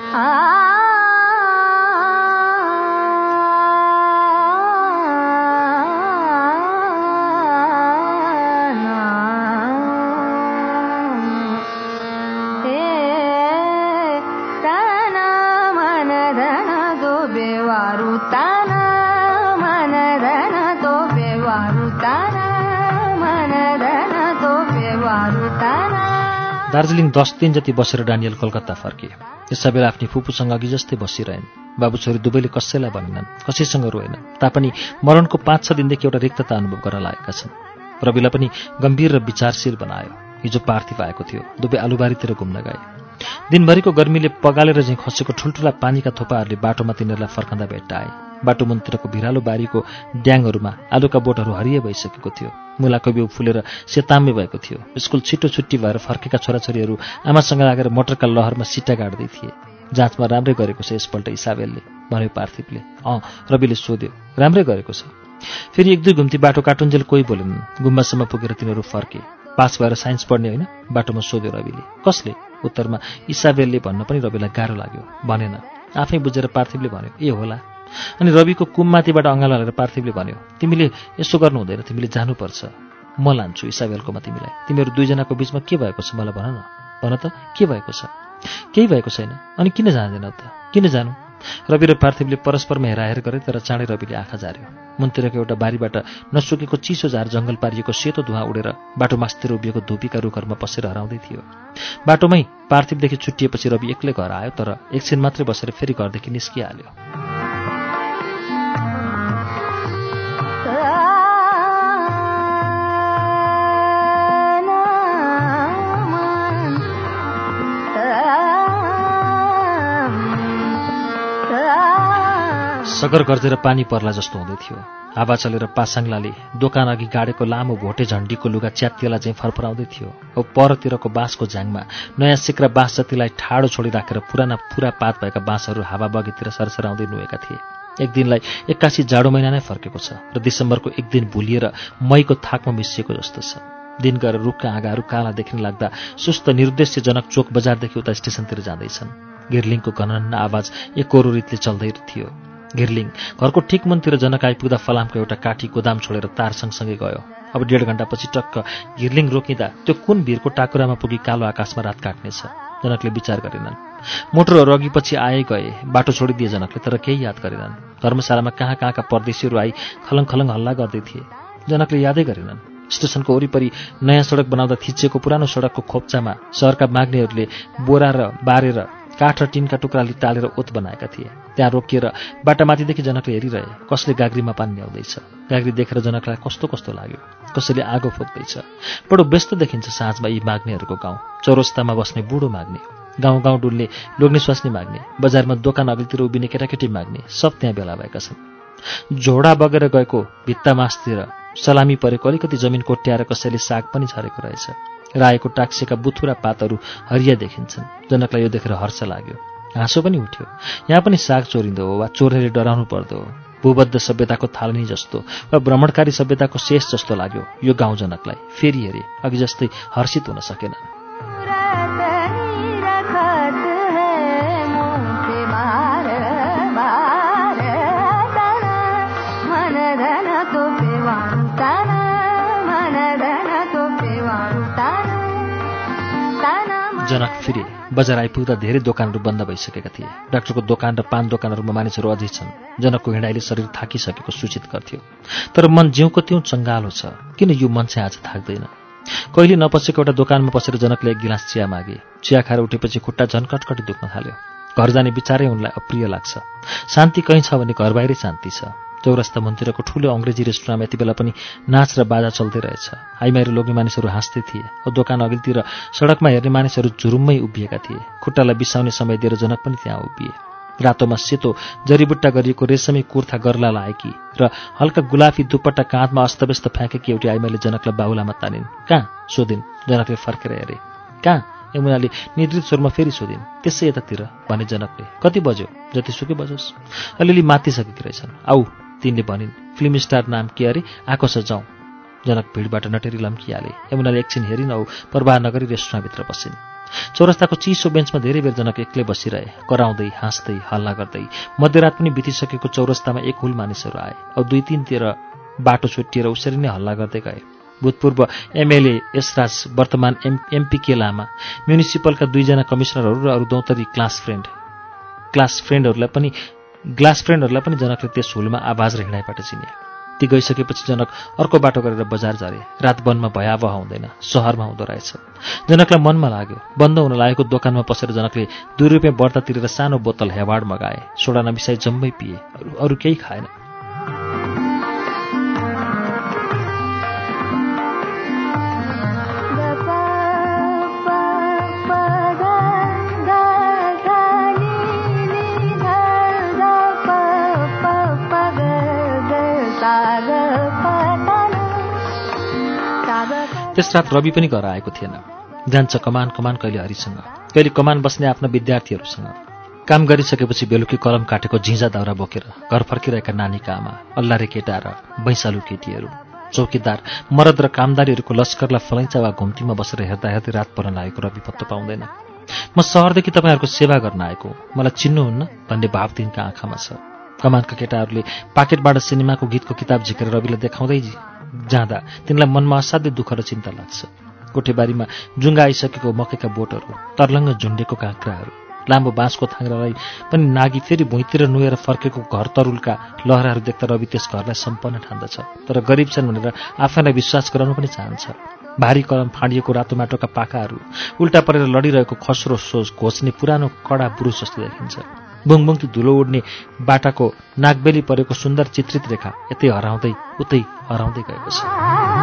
दार्जिलिङ दस दिन जति बसेर डानियल कलकत्ता फर्के। यसै बेला आफ्नी फुपूसँग अघि जस्तै बसिरहेन्। बाबु छोरी दुवैले कसैलाई भनेनन्, कसैसँग रोएनन्। तापनि मरणको पाँच छ दिनदेखि एउटा रिक्तता अनुभव गर्न लागेका छन्। रविलाई पनि गम्भीर र विचारशील बनायो। हिजो पार्थिव आएको थियो। दुवै आलुबारीतिर घुम्न गए। दिनभरिको गर्मीले पगालेर झैँ खसेको ठुल्ठुला पानीका थोपाहरूले बाटोमा तिनीहरूलाई फर्कँदा भेट्टाए। बाटो मुनतिरको भिरालो बारीको ड्याङहरूमा आलुका बोटहरू हरिए भइसकेको थियो। मुलाको बिउ फुलेर सेताम्य भएको थियो। स्कुल छिटो छुट्टी भएर फर्केका छोराछोरीहरू आमासँग लागेर मोटरका लहरमा सिट्टा गाड्दै थिए। जाँचमा राम्रै गरेको छ यसपल्ट इसाबेलले भन्यो पार्थिवले। अँ, रविले सोध्यो। राम्रै गरेको छ। फेरि एक दुई घुम्ती बाटो काटुन्जेल कोही बोलेनन्। गुम्बासम्म पुगेर तिनीहरू फर्के। पास भएर साइन्स पढ्ने होइन? बाटोमा सोध्यो रविले। कसले? उत्तरमा इसाबेलले भन्न पनि रविलाई गाह्रो लाग्यो। भनेन। आफै बुझेर पार्थिवले भन्यो, ए होला। अनि रविको कुममाथिबाट अँगालो हालेर पार्थिवले भन्यो, तिमीले यसो गर्नु हुँदैन, तिमीले जानुपर्छ। म लान्छु इसाबेलकोमा तिमीलाई। तिमीहरू दुईजनाको बीचमा के भएको छ मलाई भन न। भन त के भएको छ? केही भएको छैन। अनि किन जाँदैन त? किन जानु? रवि र पार्थिवले परस्परमा हेराहेर गरे, तर चाँडै रविले आँखा झार्यो। मुनतिरको एउटा बारीबाट नसुकेको चिसो झार जङ्गल पारिएको सेतो धुवाँ उडेर बाटो मास्तिर उभिएको धुपीका रुखहरूमा पसेर हराउँदै थियो। बाटोमै पार्थिवदेखि छुट्टिएपछि रवि एक्लै घर आयो, तर एकछिन मात्रै बसेर फेरि घरदेखि निस्किहाल्यो। सगर गर्जेर पानी पर्ला जस्तो हुँदै थियो। हावा चलेर पासाङ्लाले दोकान अघि गाडेको लामो भोटे झण्डीको लुगा च्यातिएला चाहिँ फरफराउँदै थियो। अब परतिरको बाँसको झ्याङमा नयाँ सिक्रा बाँस जतिलाई ठाडो छोडी राखेर पुराना पुरा पात भएका बाँसहरू हावा बगीतिर सरसराउँदै नुएका थिए। एक दिनलाई एक्कासी जाडो महिना नै फर्केको छ र दिसम्बरको एक दिन भुलिएर मईको थाकमा मिसिएको जस्तो छ। दिन गएर रुखका आँगाहरू काला देखिन लाग्दा सुस्त निर्देश्यजनक चोक बजारदेखि उता स्टेसनतिर जाँदैछन्। गिर्लिङको गनन्न आवाज एकोरो रीतले चल्दै थियो। घिर्लिङ घरको ठिक मनतिर जनक आइपुग्दा फलामको एउटा काठी गोदाम छोडेर तार सँगसँगै गयो। अब डेढ घण्टापछि टक्क घिर्लिङ रोकिँदा त्यो कुन भिरको टाकुरामा पुगी कालो आकाशमा रात काट्नेछ? जनकले विचार गरेनन्। मोटरहरू अघि पछि आए गए, बाटो छोडिदिए जनकले, तर केही याद गरेनन्। धर्मशालामा कहाँ कहाँका परदेशीहरू आई खलङ खलङ हल्ला गर्दै थिए। जनकले यादै गरेनन्। स्टेसनको वरिपरि नयाँ सडक बनाउँदा थिचिएको पुरानो सडकको खोप्चामा सहरका माग्नेहरूले बोरा र बारेर काठ र टिनका टुक्राले टालेर ओत बनाएका थिए। त्यहाँ रोकिएर बाटामाथिदेखि जनकले हेरिरहे कसले गाग्रीमा पानी ल्याउँदैछ। गाग्री देखेर जनकलाई कस्तो कस्तो लाग्यो। कसैले आगो फुक्दैछ। बडो व्यस्त देखिन्छ साँझमा यी माग्नेहरूको गाउँ। चौरस्तामा बस्ने बुढो माग्ने, गाउँ गाउँ डुल्ने लोग्ने स्वास्नी माग्ने, बजारमा दोकान अघिल्तिर उभिने केटाकेटी माग्ने, सब त्यहाँ भेला भएका छन्। झोडा बगेर गएको भित्ता मासतिर सलामी परेको अलिकति जमिन कोट्याएर कसैले साग पनि छरेको रहेछ। राएको टाक्सेका बुथुरा पातहरू हरिया देखिन्छन्। जनकलाई यो देखेर हर्ष लाग्यो, हाँसो पनि उठ्यो। यहाँ पनि साग चोरिँदो हो वा चोरले डराउनु पर्दो हो? भूबद्ध सभ्यताको थालनी जस्तो वा भ्रमणकारी सभ्यताको शेष जस्तो लाग्यो यो गाउँ जनकलाई। फेरि हेरे, अघि जस्तै हर्षित हुन सकेन। जनक फिरे। बजार आइपुग्दा धेरै दोकानहरू बन्द भइसकेका थिए। डाक्टरको दोकान र पान दोकानहरूमा मानिसहरू अझै छन्। जनकको हिँडाइले शरीर थाकिसकेको सूचित गर्थ्यो। तर मन जिउको त्यो चङ्गालो छ। किन यो मन चाहिँ आज थाक्दैन? कहिले नपसेको एउटा दोकानमा पसेर जनकले एक गिलास चिया मागे। चिया खाएर उठेपछि खुट्टा झन्कटकटी दुख्न थाल्यो। घर जाने विचारै उनलाई अप्रिय लाग्छ। शान्ति कहीँ छ भने घर बाहिरै शान्ति छ। चौरस्ता मन्दिरको ठूलो अंग्रेजी रेस्टुरेन्टमा यति बेला पनि नाच र बाजा चल्दै रहेछ। आइमाइरो लोग्ने मानिसहरू हाँस्दै थिए। औ दोकान अघिल्तिर सडकमा हेर्ने मानिसहरू जुरुम्मै उभिएका थिए। खुट्टालाई बिसाउने समय दिएर जनक पनि त्यहाँ उभिए। रातोमा सेतो जडीबुट्टा गरिएको रेशमी कुर्ता गर्ला लाएकी र हल्का गुलाफी दुपट्टा काँधमा अस्तव्यस्त फ्याँकेकी एउटी आइमाईले जनकलाई बाहुलामा तानिन्। कहाँ? सोधिन्। जनकले फर्केर हेरे। कहाँ? यमुनाले निद्रित स्वरमा फेरि सोधिन्। त्यसै यतातिर भने जनकले। कति बज्यो? जतिसुकै बजोस्। अलिअलि मातिसकेकी रहेछन्। आऊ, तिनले भनिन्। फिल्म स्टार नाम के अरे? आएको छ, जाउँ। जनक भिडबाट नटेरी लम्किहाले। यमुनाले एकछिन हेरिन औ प्रवाह नगरी रेस्टुरेन्टभित्र पसिन्। चौरस्ताको चिसो बेन्चमा धेरै बेर जनक एक्लै बसिरहे, कराउँदै हाँस्दै हल्ला गर्दै। मध्यरात पनि बितिसकेको चौरस्तामा एक हुल मानिसहरू आए औ दुई तीनतिर बाटो छुट्टिएर उसरी नै हल्ला गर्दै गए। भूतपूर्व एमएलए यसराज, वर्तमान एम एमपी के लामा, म्युनिसिपलका दुईजना कमिसनरहरू र अरू दौतरी क्लास फ्रेन्ड क्लास फ्रेन्डहरूलाई पनि ग्लास फ्रेन्डहरूलाई पनि जनकले त्यस हुलमा आवाज र हिँडाइबाट चिने। ती गइसकेपछि जनक अर्को बाटो गरेर बजार झरे। रात वनमा भयावह हुँदैन, सहरमा हुँदो रहेछ। जनकलाई मनमा लाग्यो। बन्द हुन लागेको दोकानमा पसेर जनकले दुई रुपियाँ बढ्ता तिरेर सानो बोतल हेवाड मगाए। सोडा नमिसाई जम्मै पिए। अरू अरू केही खाएन। त्यस रात रवि पनि घर आएको थिएन। जान्छ कमान कमान, कहिले हरिसँग, कहिले कमान बस्ने आफ्ना विद्यार्थीहरूसँग। काम गरिसकेपछि बेलुकी कलम काटेको झिझा दाउरा बोकेर घर फर्किरहेका नानीका आमा, अल्लारे केटा र बैसालु केटीहरू, चौकीदार, मरद र कामदारीहरूको लस्करलाई फलैँचा वा घुम्तीमा बसेर हेर्दा हेर्दै रात पर्न लागेको रवि पत्तो पाउँदैन। म सहरदेखि तपाईँहरूको सेवा गर्न आएको, मलाई चिन्नुहुन्न भन्ने भाव तिनका आँखामा छ। कमानका केटाहरूले पाकेटबाट सिनेमाको गीतको किताब झिकेर रविलाई देखाउँदै जाँदा तिनलाई मनमा असाध्यै दुःख र चिन्ता लाग्छ। कोठेबारीमा जुङ्गा आइसकेको मकैका बोटहरू, तर्लङ्ग झुन्डेको काँक्राहरू, लामो बाँसको थाङ्रालाई पनि नागी फेरि भुइँतिर नुहेर फर्केको घर तरुलका लहराहरू देख्दा रवि त्यस घरलाई सम्पन्न ठान्दछ। तर गरिब छन् भनेर आफैलाई विश्वास गराउन पनि चाहन्छ। भारी कलम फाँडिएको रातो माटोका पाखाहरू, उल्टा परेर लडिरहेको खस्रो सोच घोच्ने पुरानो कडा बुरुस जस्तो देखिन्छ। बुङबुङती धुलो उड्ने बाटाको नागबेली परेको सुन्दर चित्रित रेखा यतै हराउँदै उतै हराउँदै गएको छ।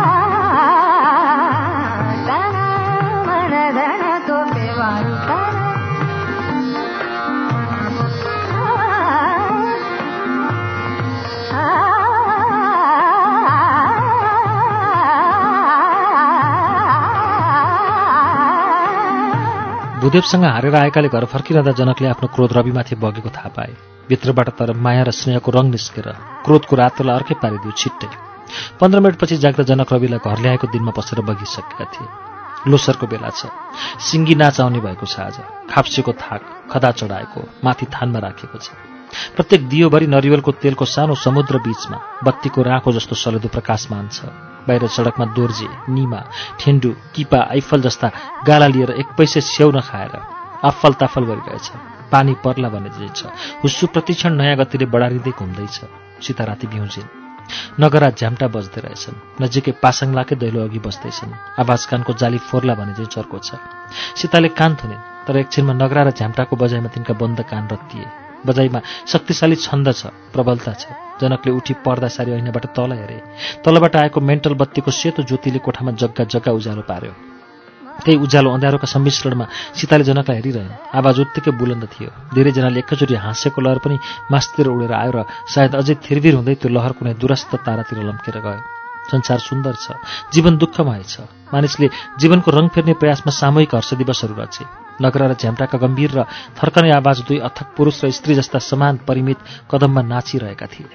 भूदेवसँग हारेर आएकाले घर फर्किरहँदा जनकले आफ्नो क्रोध रविमाथि बगेको थाहा पाए। भित्रबाट तर माया र स्नेहको रङ निस्केर क्रोधको रातोलाई अर्कै पारिदियो छिट्टै। पन्ध्र मिनटपछि जाग्दा जनक रविलाई घर ल्याएको दिनमा बसेर बगिसकेका थिए। लोसरको बेला छ। सिङ्गी नाच आउने भएको छ आज। खाप्सेको थाक खदा चढाएको माथि थानमा राखेको छ। प्रत्येक दियोभरि नरिवलको तेलको सानो समुद्र बीचमा बत्तीको राँको जस्तो सलेदो प्रकाशमान छ। बाहिर सडकमा दोर्जे, निमा, ठेन्डु, किपा, आइफल जस्ता गाला लिएर एक पैसे स्याउ नखाएर आफल ताफल गरिरहेछ। पानी पर्ला भने जे छ, हुस्सु प्रतिक्षण नयाँ गतिले बढारिँदै घुम्दैछ। सीता राति बिउजिन्। नगरा झ्याम्टा बज्दै रहेछन्। नजिकै पासाङलाकै दैलो अघि बस्दैछन्। आवाज कानको जाली फोर्ला भने चाहिँ चर्को छ। सीताले कान थुनिन्, तर एकछिनमा नगरा र झ्याम्टाको बजाइमा तिनका बन्द कान रत्तिए। बजाइमा शक्तिशाली छन्द छ, प्रबलता छ। जनकले उठी पर्दा सारी ऐनाबाट तल हेरे। तलबाट आएको मेन्टल बत्तीको सेतो ज्योतिले कोठामा जग्गा जग्गा उज्यालो पार्यो। त्यही उज्यालो अँध्यारोका सम्मिश्रणमा सीताले जनकलाई हेरिरहन्। आवाज उत्तिकै बुलन्द थियो। धेरैजनाले एकैचोटि हाँसेको लहर पनि मासतिर उडेर आयो र सायद अझै थिरबिर हुँदै त्यो लहर कुनै दूरस्थ तारातिर लम्केर गयो। संसार सुन्दर छ, जीवन दुःखमय छ। मानिसले जीवनको रङ फेर्ने प्रयासमा सामूहिक हर्ष दिवसहरू रचे। नगरा र झ्याम्टाका गम्भीर र थर्कने आवाज दुई अथक पुरुष र स्त्री जस्ता समान परिमित कदममा नाचिरहेका थिए।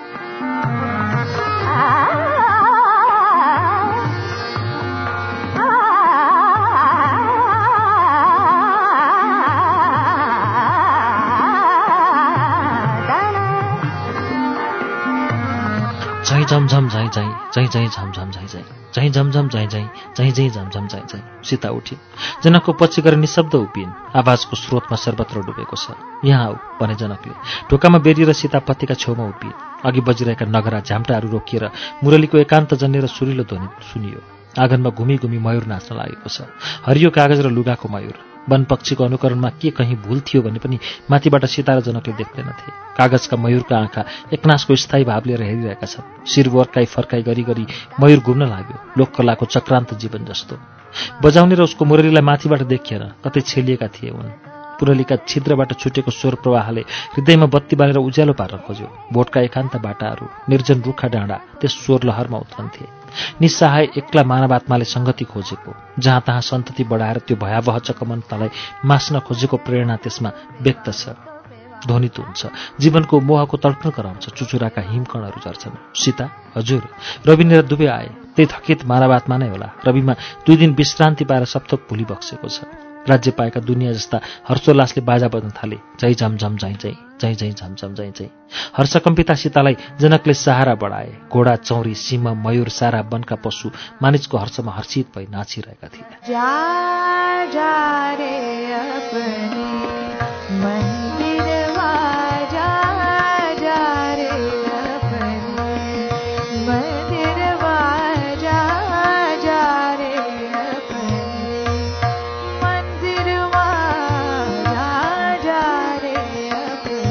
झै झमझम झै झै झै झै झमझम झै झै झै झमझम झै झै झै झै झमझम झै झै। सीता उठिन्। जनकको पछि गएर निशब्द उभिन्। आवाजको स्रोतमा सर्वत्र डुबेको छ। यहाँ आऊ भने जनकले। ढोकामा बेरिएर सीता पतिका छेउमा उभिन्। अघि बजिरहेका नगरा झ्याम्टाहरू रोकिएर मुरलीको एकान्त जन्य र सुरिलो ध्वनि सुनियो। आँगनमा घुमी घुमी मयूर नाच्न लागेको छ। हरियो कागज र लुगाको मयूर। वन पक्षीको अनुकरणमा के कहीँ भूल थियो भने पनि माथिबाट सीता र जनकले देख्दैनथे। कागजका मयूरका आँखा एकनासको स्थायी भाव लिएर हेरिरहेका छन्। शिर वर्काई फर्काई गरी गरी मयूर घुम्न लाग्यो, लोककलाको चक्रान्त जीवन जस्तो। बजाउने र उसको मुरलीलाई माथिबाट देखिएन, कतै छेलिएका थिए उन्। पुरलीका छिद्रबाट छुटेको स्वर प्रवाहले हृदयमा बत्ती बालेर उज्यालो पार्न खोज्यो। भोटका एकान्त बाटाहरू, निर्जन रुखा डाँडा त्यस स्वर लहरमा उत्रन्थे। निस्सहाय एक्ला मानवात्माले सङ्गति खोजेको, जहाँ तहाँ सन्तति बढाएर त्यो भयावह चकमन्तलाई मास्न खोजेको प्रेरणा त्यसमा व्यक्त छ, ध्वनित हुन्छ। जीवनको मोहको तडपण गराउँछ। चुचुराका हिमकणहरू झर्छन्। सीता, हजुर। रवि र दुवै आए। त्यही थकित मानवात्मा नै होला। रविमा दुई दिन विश्रान्ति पाएर सप्तक भुली बक्सेको छ। राज्य पाएका दुनियाँ जस्ता हर्षोल्लासले बाजा बज्न थाले। झै झमझम झै झै झै झै झमझम झै झै। हर्षकम्पिता सीतालाई जनकले सहारा बढाए। घोडा, चौरी, सिंह, मयूर, सारा वनका पशु मानिसको हर्षमा हर्षित भई नाचिरहेका थिए। जा जा रे अपने मन्दिरवा, जा जा रे अपने मन्दिरवा, जा जा रे अपने मन्दिरवा, जा जा रे अपने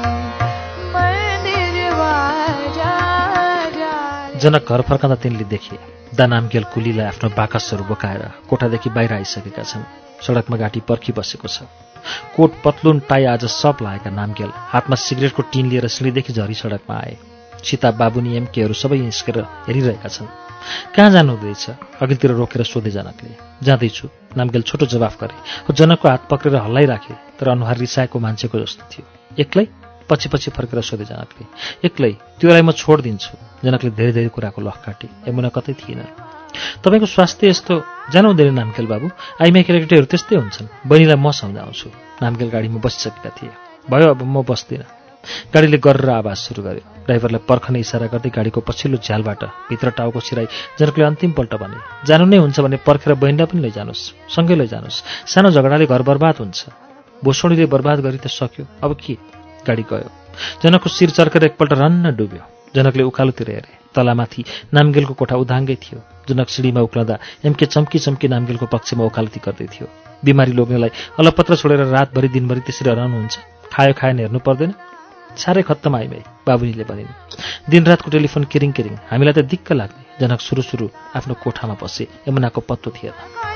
मन्दिरवा, जा जा। जनक घर फर्कँदा तिनले देखे दानामगेल कुलीलाई आफ्नो बाकसहरू बोकाएर कोठादेखि बाहिर आइसकेका छन्। सडकमा घाँटी पर्खी बसेको छ। कोट, पतलुन, टाई आज सब लाएका नामगेल हातमा सिगरेटको टिन लिएर सिँढीदेखि झरी सडकमा आए। सीता, बाबुनी, एमकेहरू सबै निस्केर हेरिरहेका छन्। कहाँ जानु हुँदैछ? अघिल्तिर रोकेर सोधे जनकले। जाँदैछु, नामगेल छोटो जवाफ गरे। जनकको हात पक्रेर हल्लाइराखे, तर अनुहार रिसाएको मान्छेको जस्तो थियो। एक्लै? पछि पछि फर्केर सोधे जनकले। एक्लै, त्योलाई म छोडिदिन्छु। जनकले धेरै धेरै कुराको लख काटे। यमुना कतै थिएन। तपाईँको स्वास्थ्य यस्तो जानु हुँदैन नामगेल बाबु। आइमाई केटाकेटीहरू त्यस्तै हुन्छन्। बहिनीलाई म सम्झाउँछु। नामगेल गाडीमा बसिसकेका थिए। भयो, अब म बस्दिनँ। गाडीले गरेर आवाज सुरु गर्यो। ड्राइभरलाई पर्खने इसारा गर्दै गाडीको पछिल्लो झ्यालबाट भित्र टाउको छिराई जनकले अन्तिमपल्ट भने, जानु नै हुन्छ भने पर्खेर बहिनीलाई पनि लैजानुहोस्, सँगै लैजानुहोस्। सानो झगडाले घर बर्बाद हुन्छ। भोसौडीले बर्बाद गरी त सक्यो, अब के? गाडी गयो। जनकको शिर चर्केर एकपल्ट रन्न डुब्यो। जनकले उकालोतिर हेरे। तलामाथि नामगेलको कोठा उदाङ्गै थियो। जनक सिँढीमा उक्लँदा एमके चम्की चम्की नामगेलको पक्षमा ओकालती गर्दै थियो। बिमारी लोग्नेलाई अलपत्र छोडेर रातभरि दिनभरि त्यसरी हराउनुहुन्छ? खायो खाएन हेर्नु पर्दैन? साह्रै खत्तम आइमाई, बाबुनीले भनिन्। दिनरातको टेलिफोन किरिङ किरिङ। हामीलाई त दिक्क लाग्ने। जनक सुरु सुरु आफ्नो कोठामा बसे। यमुनाको पत्तो थिएन।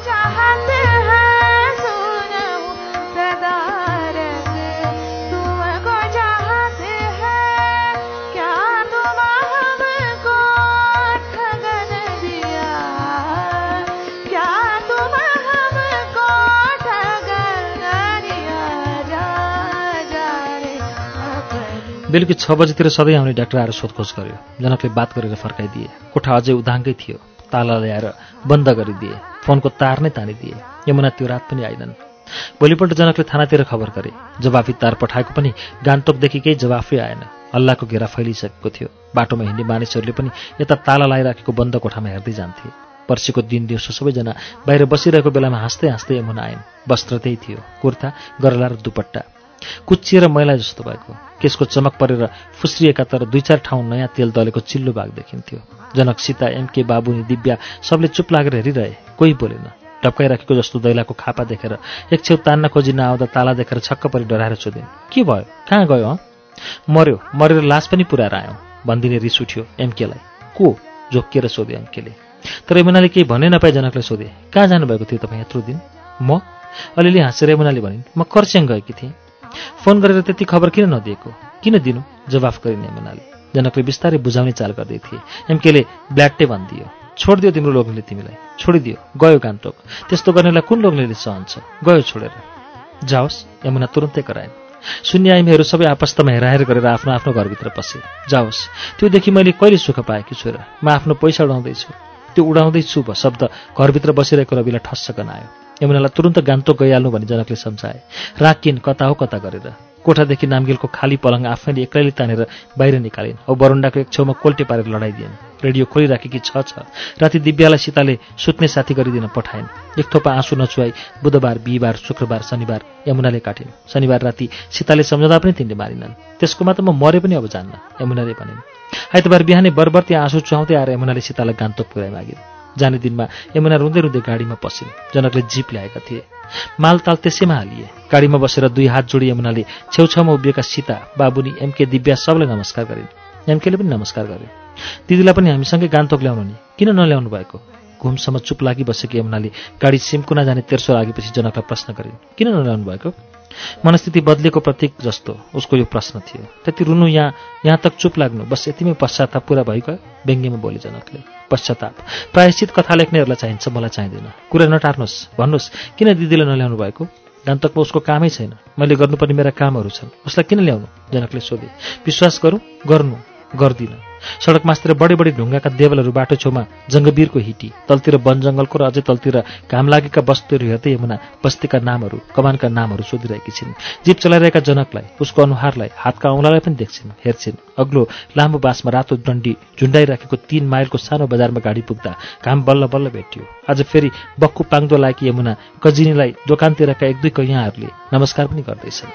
बेलुकी छ बजीतिर सधैँ आउने डाक्टर आएर सोधखोज गर्यो। जनकले बात गरेर फर्काइदिए। कोठा अझै उदाङ्गै थियो। ताला ल्याएर बन्द गरिदिए। फोनको तार नै तानिदिए। यमुना त्यो रात पनि आइनन्। भोलिपल्ट जनकले थानातिर खबर गरे। जवाफी तार पठाएको पनि गान्तोकदेखि केही जवाफै आएन। हल्लाको घेरा फैलिसकेको थियो। बाटोमा हिँड्ने मानिसहरूले पनि यता ताला लगाइराखेको बन्द कोठामा हेर्दै जान्थे। पर्सिको दिन दिउँसो सबैजना बाहिर बसिरहेको बेलामा हाँस्दै हाँस्दै यमुना आइन्। वस्त्र त्यही थियो, कुर्ता, गरला र दुपट्टा, कुच्चिएर मैला जस्तो भएको, केसको चमक परेर फुस्रिएका तर दुई चार ठाउँ नयाँ तेल दलेको चिल्लो बाघ देखिन्थ्यो। जनक, सीता, एमके, बाबुनी, दिव्या सबले चुप लागेर हेरिरहे। कोही बोलेन। ढप्काइराखेको जस्तो दैलाको खापा देखेर एक छेउ तान्न खोजी नआउँदा ताला देखेर छक्क परि डराएर सोधिन्, के भयो, कहाँ गयो? हँ, मर्यो, मरेर लास पनि पुऱ्याएर आयौँ भन्दिने रिस उठ्यो एमकेलाई। को? झोक्किएर सोध्यो एमकेले। तर यमुनाले केही भन्नै नपाए जनकले सोधे, कहाँ जानुभएको थियो तपाईँ यत्रो दिन? म? अलिअलि हाँसेर यमुनाले भनिन्, म कर्स्याङ गएकी थिएँ। फोन गरेर त्यति खबर किन नदिएको? किन दिनु? जवाफ गरिन् यमुनाले। जनकले बिस्तारै बुझाउने चाल गर्दै थिए। एमकेले ब्ल्याट्टे भनिदियो, छोडिदियो तिम्रो लोग्नेले तिमीलाई, छोडिदियो, गयो गान्तोक। त्यस्तो गर्नेलाई कुन लोग्नेले सहन्छ? गयो छोडेर। जाओस्, यमुना तुरन्तै कराइन्। शून्याइमीहरू सबै आपस्तमा हेराहेर गरेर आफ्नो आफ्नो घरभित्र पसे। जाओस्, त्योदेखि मैले कहिले सुख पाएकी छु र? म आफ्नो पैसा उडाउँदैछु। त्यो उडाउँदैछु भ शब्द घरभित्र बसिरहेको रविलाई ठस्स गनायो। यमुनालाई तुरन्त गान्तोक गइहाल्नु भनी जनकले सम्झाए। राखिन् कता हो कता गरेर। कोठादेखि नाम्गेलको खाली पलङ आफैले एक्लैले तानेर बाहिर निकालिन् औ बरुण्डाको एक छेउमा कोल्टे पारेर लडाइदिइन्। रेडियो खोलिराखेकी छ छ। राति दिव्यालाई सीताले सुत्ने साथी गरिदिन पठाइन्। एक थोपा आँसु नचुहाई बुधबार, बिहिबार, शुक्रबार, शनिबार यमुनाले काटिन्। शनिबार राति सीताले सम्झाउँदा पनि तिनले मारिनन्। त्यसकोमा त म मरे पनि अब जान्न, यमुनाले भनिन्। आइतबार बिहानै बरबर त्यहाँ आँसु चुहाउँदै आएर यमुनाले सीतालाई गान्तोक पुर्याइ मागिन्। जाने दिनमा यमुना रुँदै रुँदै गाडीमा पसिन्। जनकले जीप ल्याएका थिए। मालताल त्यसैमा हालिए। गाडीमा बसेर दुई हात जोडी यमुनाले छेउछाउमा उभिएका सीता, बाबुनी, एमके, दिव्या सबलाई नमस्कार गरिन्। एमकेले पनि नमस्कार गरे। दिदीलाई पनि हामीसँगै गान्तोक ल्याउनु नि, किन नल्याउनु भएको? घुमसम्म चुप लागि बसेकी यमुनाले गाडी सिमकुना जाने तेर्सो लागेपछि जनकलाई प्रश्न गरिन्, किन नल्याउनु भएको? मनस्थिति बदलेको प्रतीक जस्तो उसको यो प्रश्न थियो। त्यति रुनु, यहाँ यहाँ तक चुप लाग्नु, बस यतिमै पश्चाताप पुरा भइगयो। व्यङ्ग्यमा बोले जनकले। पश्चाताप प्रायश्चित कथा लेख्नेहरूलाई चाहिन्छ, मलाई चाहिँदैन। कुरा नटार्नुहोस्, भन्नुहोस् किन दिदीलाई नल्याउनु भएको? गान्तोकमा उसको कामै छैन, मैले गर्नुपर्ने मेरा कामहरू छन्, उसलाई किन ल्याउनु? जनकले सोधे। विश्वास गरौँ? गर्नु गर्दिन। सडक मास्तिर बढी बढी ढुङ्गाका देवलहरू बाटो छेउमा जङ्गबीरको हिटी, तलतिर वन जङ्गलको र अझै तलतिर घाम लागेका बस्तीहरू हेर्दै यमुना बस्तीका नामहरू, कमानका नामहरू सोधिरहेकी छिन्। जीप चलाइरहेका जनकलाई, उसको अनुहारलाई, हातका औँलालाई पनि देख्छिन्, हेर्छिन्। अग्लो लामो बाँसमा रातो डन्डी झुन्डाइराखेको तीन माइलको सानो बजारमा गाडी पुग्दा घाम बल्ल बल्ल भेटियो। आज फेरि बक्खु पाङ्दो लाएकी यमुना कजिनीलाई दोकानतिरका एक दुई कैयाँहरूले नमस्कार पनि गर्दैछन्।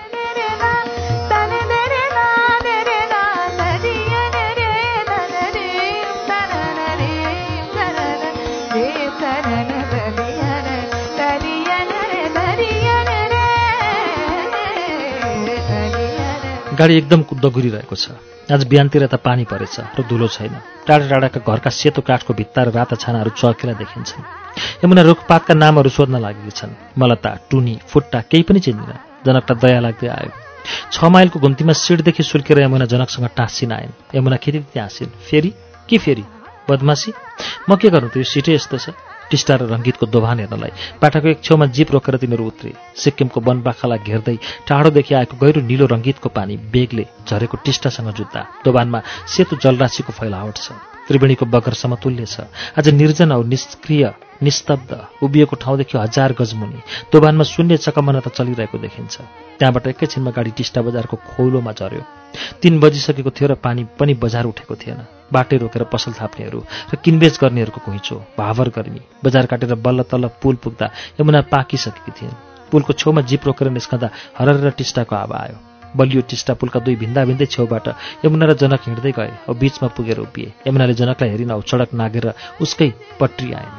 गाडी एकदम दगुरिरहेको छ। आज बिहानतिर त पानी परेछ र धुलो छैन। टाढा टाढाका घरका सेतो काठको भित्ता र राता छानाहरू चर्केर देखिन्छन्। यमुना रुखपातका नामहरू सोध्न लागेकी छन्। मलता, टुनी, फुट्टा केही पनि चिन्दिन। जनकलाई दया लाग्दै आयो। छ माइलको घुम्तीमा सिटदेखि सुल्केर यमुना जनकसँग टाँसिन आइन्। यमुना खेती हाँसिन्। फेरि के फेरि? बदमासी? म के गर्नु त, यो सिटै यस्तो छ। टिस्टा र रङ्गीतको दोभान हेर्नलाई बाटाको एक छेउमा जीप रोकेर तिनीहरू उत्रे। सिक्किमको वनबाखालाई घेर्दै टाढोदेखि आएको गहिरो निलो रङ्गीतको पानी बेगले झरेको टिस्टासँग जुत्ता। दोभानमा सेतो जलराशिको फैलावट छ। त्रिवेणीको बगर समतुल्य छ। आज निर्जन औ निष्क्रिय, निस्तब्ध, उभिएको ठाउँदेखि हजार गजमुनि दोभानमा शून्य चकमनता चलिरहेको देखिन्छ। त्यहाँबाट एकैछिनमा गाडी टिस्टा बजारको खौलोमा झर्यो। तीन बजिसकेको थियो र पानी पनि बजार उठेको थिएन। बाटै रोकेर पसल थाप्नेहरू र किनबेच गर्नेहरूको घुइँचो, भावर गर्मी। बजार काटेर बल्ल तल्ल पुल पुग्दा यमुना पाकिसकेकी थिइन्। पुलको छेउमा जीप रोकेर निस्कँदा हरर टिस्टाको आवा आयो। बलियो टिस्टा पुलका दुई भिन्दा भिन्दै छेउबाट यमुना र जनक हिँड्दै गए औ बीचमा पुगेर उभिए। यमुनाले जनकलाई हेरिन औ सडक नागेर उसकै पट्री आइन्।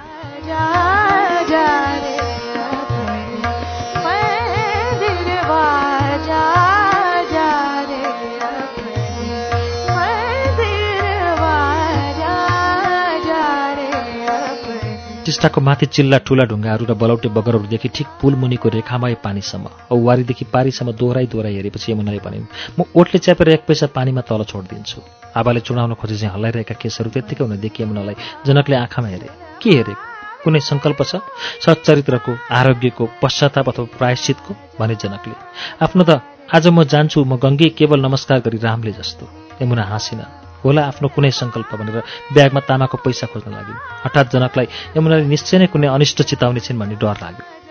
टिस्टाको माथि चिल्ला ठुला ढुङ्गाहरू र बलौटे बगरहरूदेखि ठिक पुल मुनिको रेखामय पानीसम्म औ वारीदेखि पारीसम्म दोहोराई दोहोराई हेरेपछि यमुनाले भनिन्, म ओटले च्यापेर एक पैसा पानीमा तल छोडिदिन्छु। आबाले चुडाउन खोजे चाहिँ हल्लाइरहेका केसहरू त्यत्तिकै हुन देखि यमुनालाई जनकले आँखामा हेरे। के हेरे? कुनै सङ्कल्प छ? सच्चरित्रको, आरोग्यको, पश्चाताप अथवा प्रायश्चितको? भने जनकले। आफ्नो त आज म जान्छु, म गङ्गे केवल नमस्कार गरी रामले जस्तो। यमुना हाँसिन। होला आफ्नो कुनै सङ्कल्प भनेर ब्यागमा तामाको पैसा खोज्न लागिन्। हठात जनकलाई यमुनाले निश्चय नै कुनै अनिष्ट चिताउने छिन् भन्ने डर लाग्यो।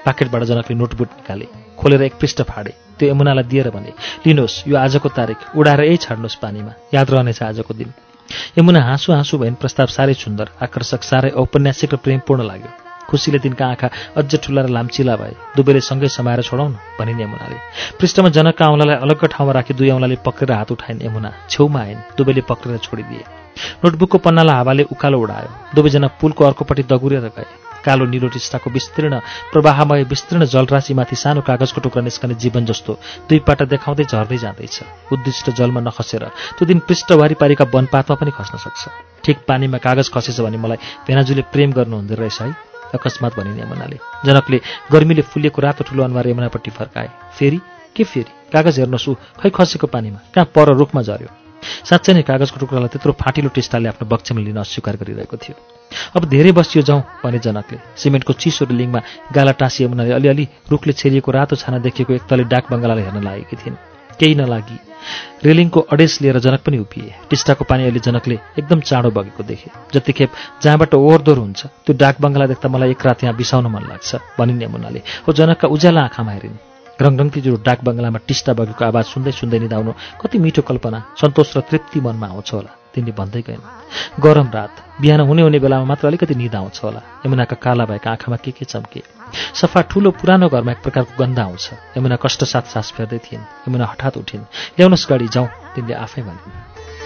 पाकेटबाट जनकले नोटबुक निकाले, खोलेर एक पृष्ठ फाडे, त्यो यमुनालाई दिएर भने, लिनुहोस्, यो आजको तारिक, उडाएर यही छाड्नुहोस् पानीमा, याद रहनेछ आजको दिन। यमुना हाँसु हाँसु भइन्। प्रस्ताव साह्रै सुन्दर, आकर्षक, साह्रै औपन्यासिक र प्रेमपूर्ण लाग्यो। खुसीले तिनका आँखा अझ ठुला र लाम्चिला भए। दुवैले सँगै समाएर छोडाउन भनिन् यमुनाले। पृष्ठमा जनकका औँलालाई अलग्ग ठाउँमा राखी दुई औँलाले पक्रेर हात उठाइन् यमुना। छेउमा आइन्, दुवैले पक्रेर छोडिदिए। नोटबुकको पन्नालाई हावाले उकालो उडायो। दुवैजना पुलको अर्कोपट्टि दगुरेर गए। कालो निलो टिस्टाको विस्तीर्ण प्रवाहमय विस्तीर्ण जलराशिमाथि सानो कागजको टुक्रा निस्कने जीवन जस्तो दुई पाटा देखाउँदै झर्दै जाँदैछ। उद्दिष्ट जलमा नखसेर त्यो दिन पृष्ठ वारिपारिका वनपातमा पनि खस्न सक्छ। ठिक पानीमा कागज खसेछ भने मलाई भेनाजुले प्रेम गर्नुहुँदो रहेछ है, अकस्मात भनिन् यमुनाले। जनकले गर्मीले फुलिएको रातो ठुलो अनुहार यमुनापट्टि फर्काए। फेरि के फेरि? कागज हेर्नुहोस्, ऊ खै खसेको पानीमा, कहाँ पर रुखमा झर्यो। साँच्चै नै कागजको टुक्रालाई त्यत्रो फाटिलो टिस्टाले आफ्नो बक्छामा लिन अस्वीकार गरिरहेको थियो। अब धेरै बसियो जाउँ भने जनकले। सिमेन्टको चिसो रिलिङमा गाला टाँसी यमुनाले अलिअलि रुखले छेरिएको रातो छाना देखिएको एकतले डाक बङ्गलालाई हेर्न लागेकी थिइन्। केही नलागी रेलिङको अडेस लिएर जनक पनि उभिए। टिस्टाको पानी अहिले जनकले एकदम चाँडो बगेको देखे। जतिखेप जहाँबाट ओहोरदोहोर हुन्छ त्यो डाक बङ्गला देख्दा मलाई एक रात यहाँ बिसाउन मन लाग्छ भनिन् यमुनाले। हो जनकका उज्याला आँखामा हेरिन्। रङरङ्ती जुरो डाक बङ्गलामा टिस्टा बगेको आवाज सुन्दै सुन्दै निदाउनु कति मिठो कल्पना, सन्तोष र तृप्ति मनमा आउँछ होला, तिनले भन्दै गइन्। गरम रात, बिहान हुने हुने बेलामा मात्र अलिकति निद आउँछ होला। यमुनाका काला भएका आँखामा के के चम्के। सफा ठुलो पुरानो घरमा एक प्रकारको गन्ध आउँछ। यमुना कष्टसाथ सास फेर्दै थिइन्। यमुना हठात उठिन्। ल्याउनुहोस् गाडी जाउँ, तिनले आफै भनिन्।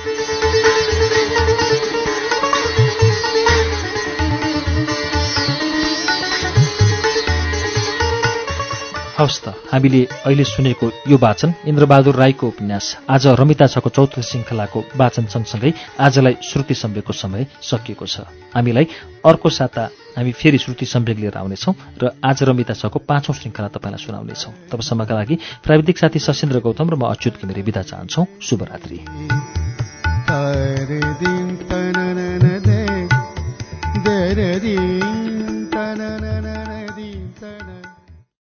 हवस् त, हामीले अहिले सुनेको यो वाचन इन्द्रबहादुर राईको उपन्यास आज रमिता छको चौथो श्रृङ्खलाको वाचन सँगसँगै आजलाई श्रुति सम्वेकको समय सकिएको छ। हामीलाई अर्को साता हामी फेरि श्रुति सम्वेक लिएर आउनेछौँ र आज रमिता छको पाँचौं श्रृङ्खला तपाईँलाई सुनाउनेछौँ। तबसम्मका लागि प्राविधिक साथी सशेन्द्र गौतम र म अच्युत घिमिरे बिदा चाहन्छौँ। शुभरात्रि।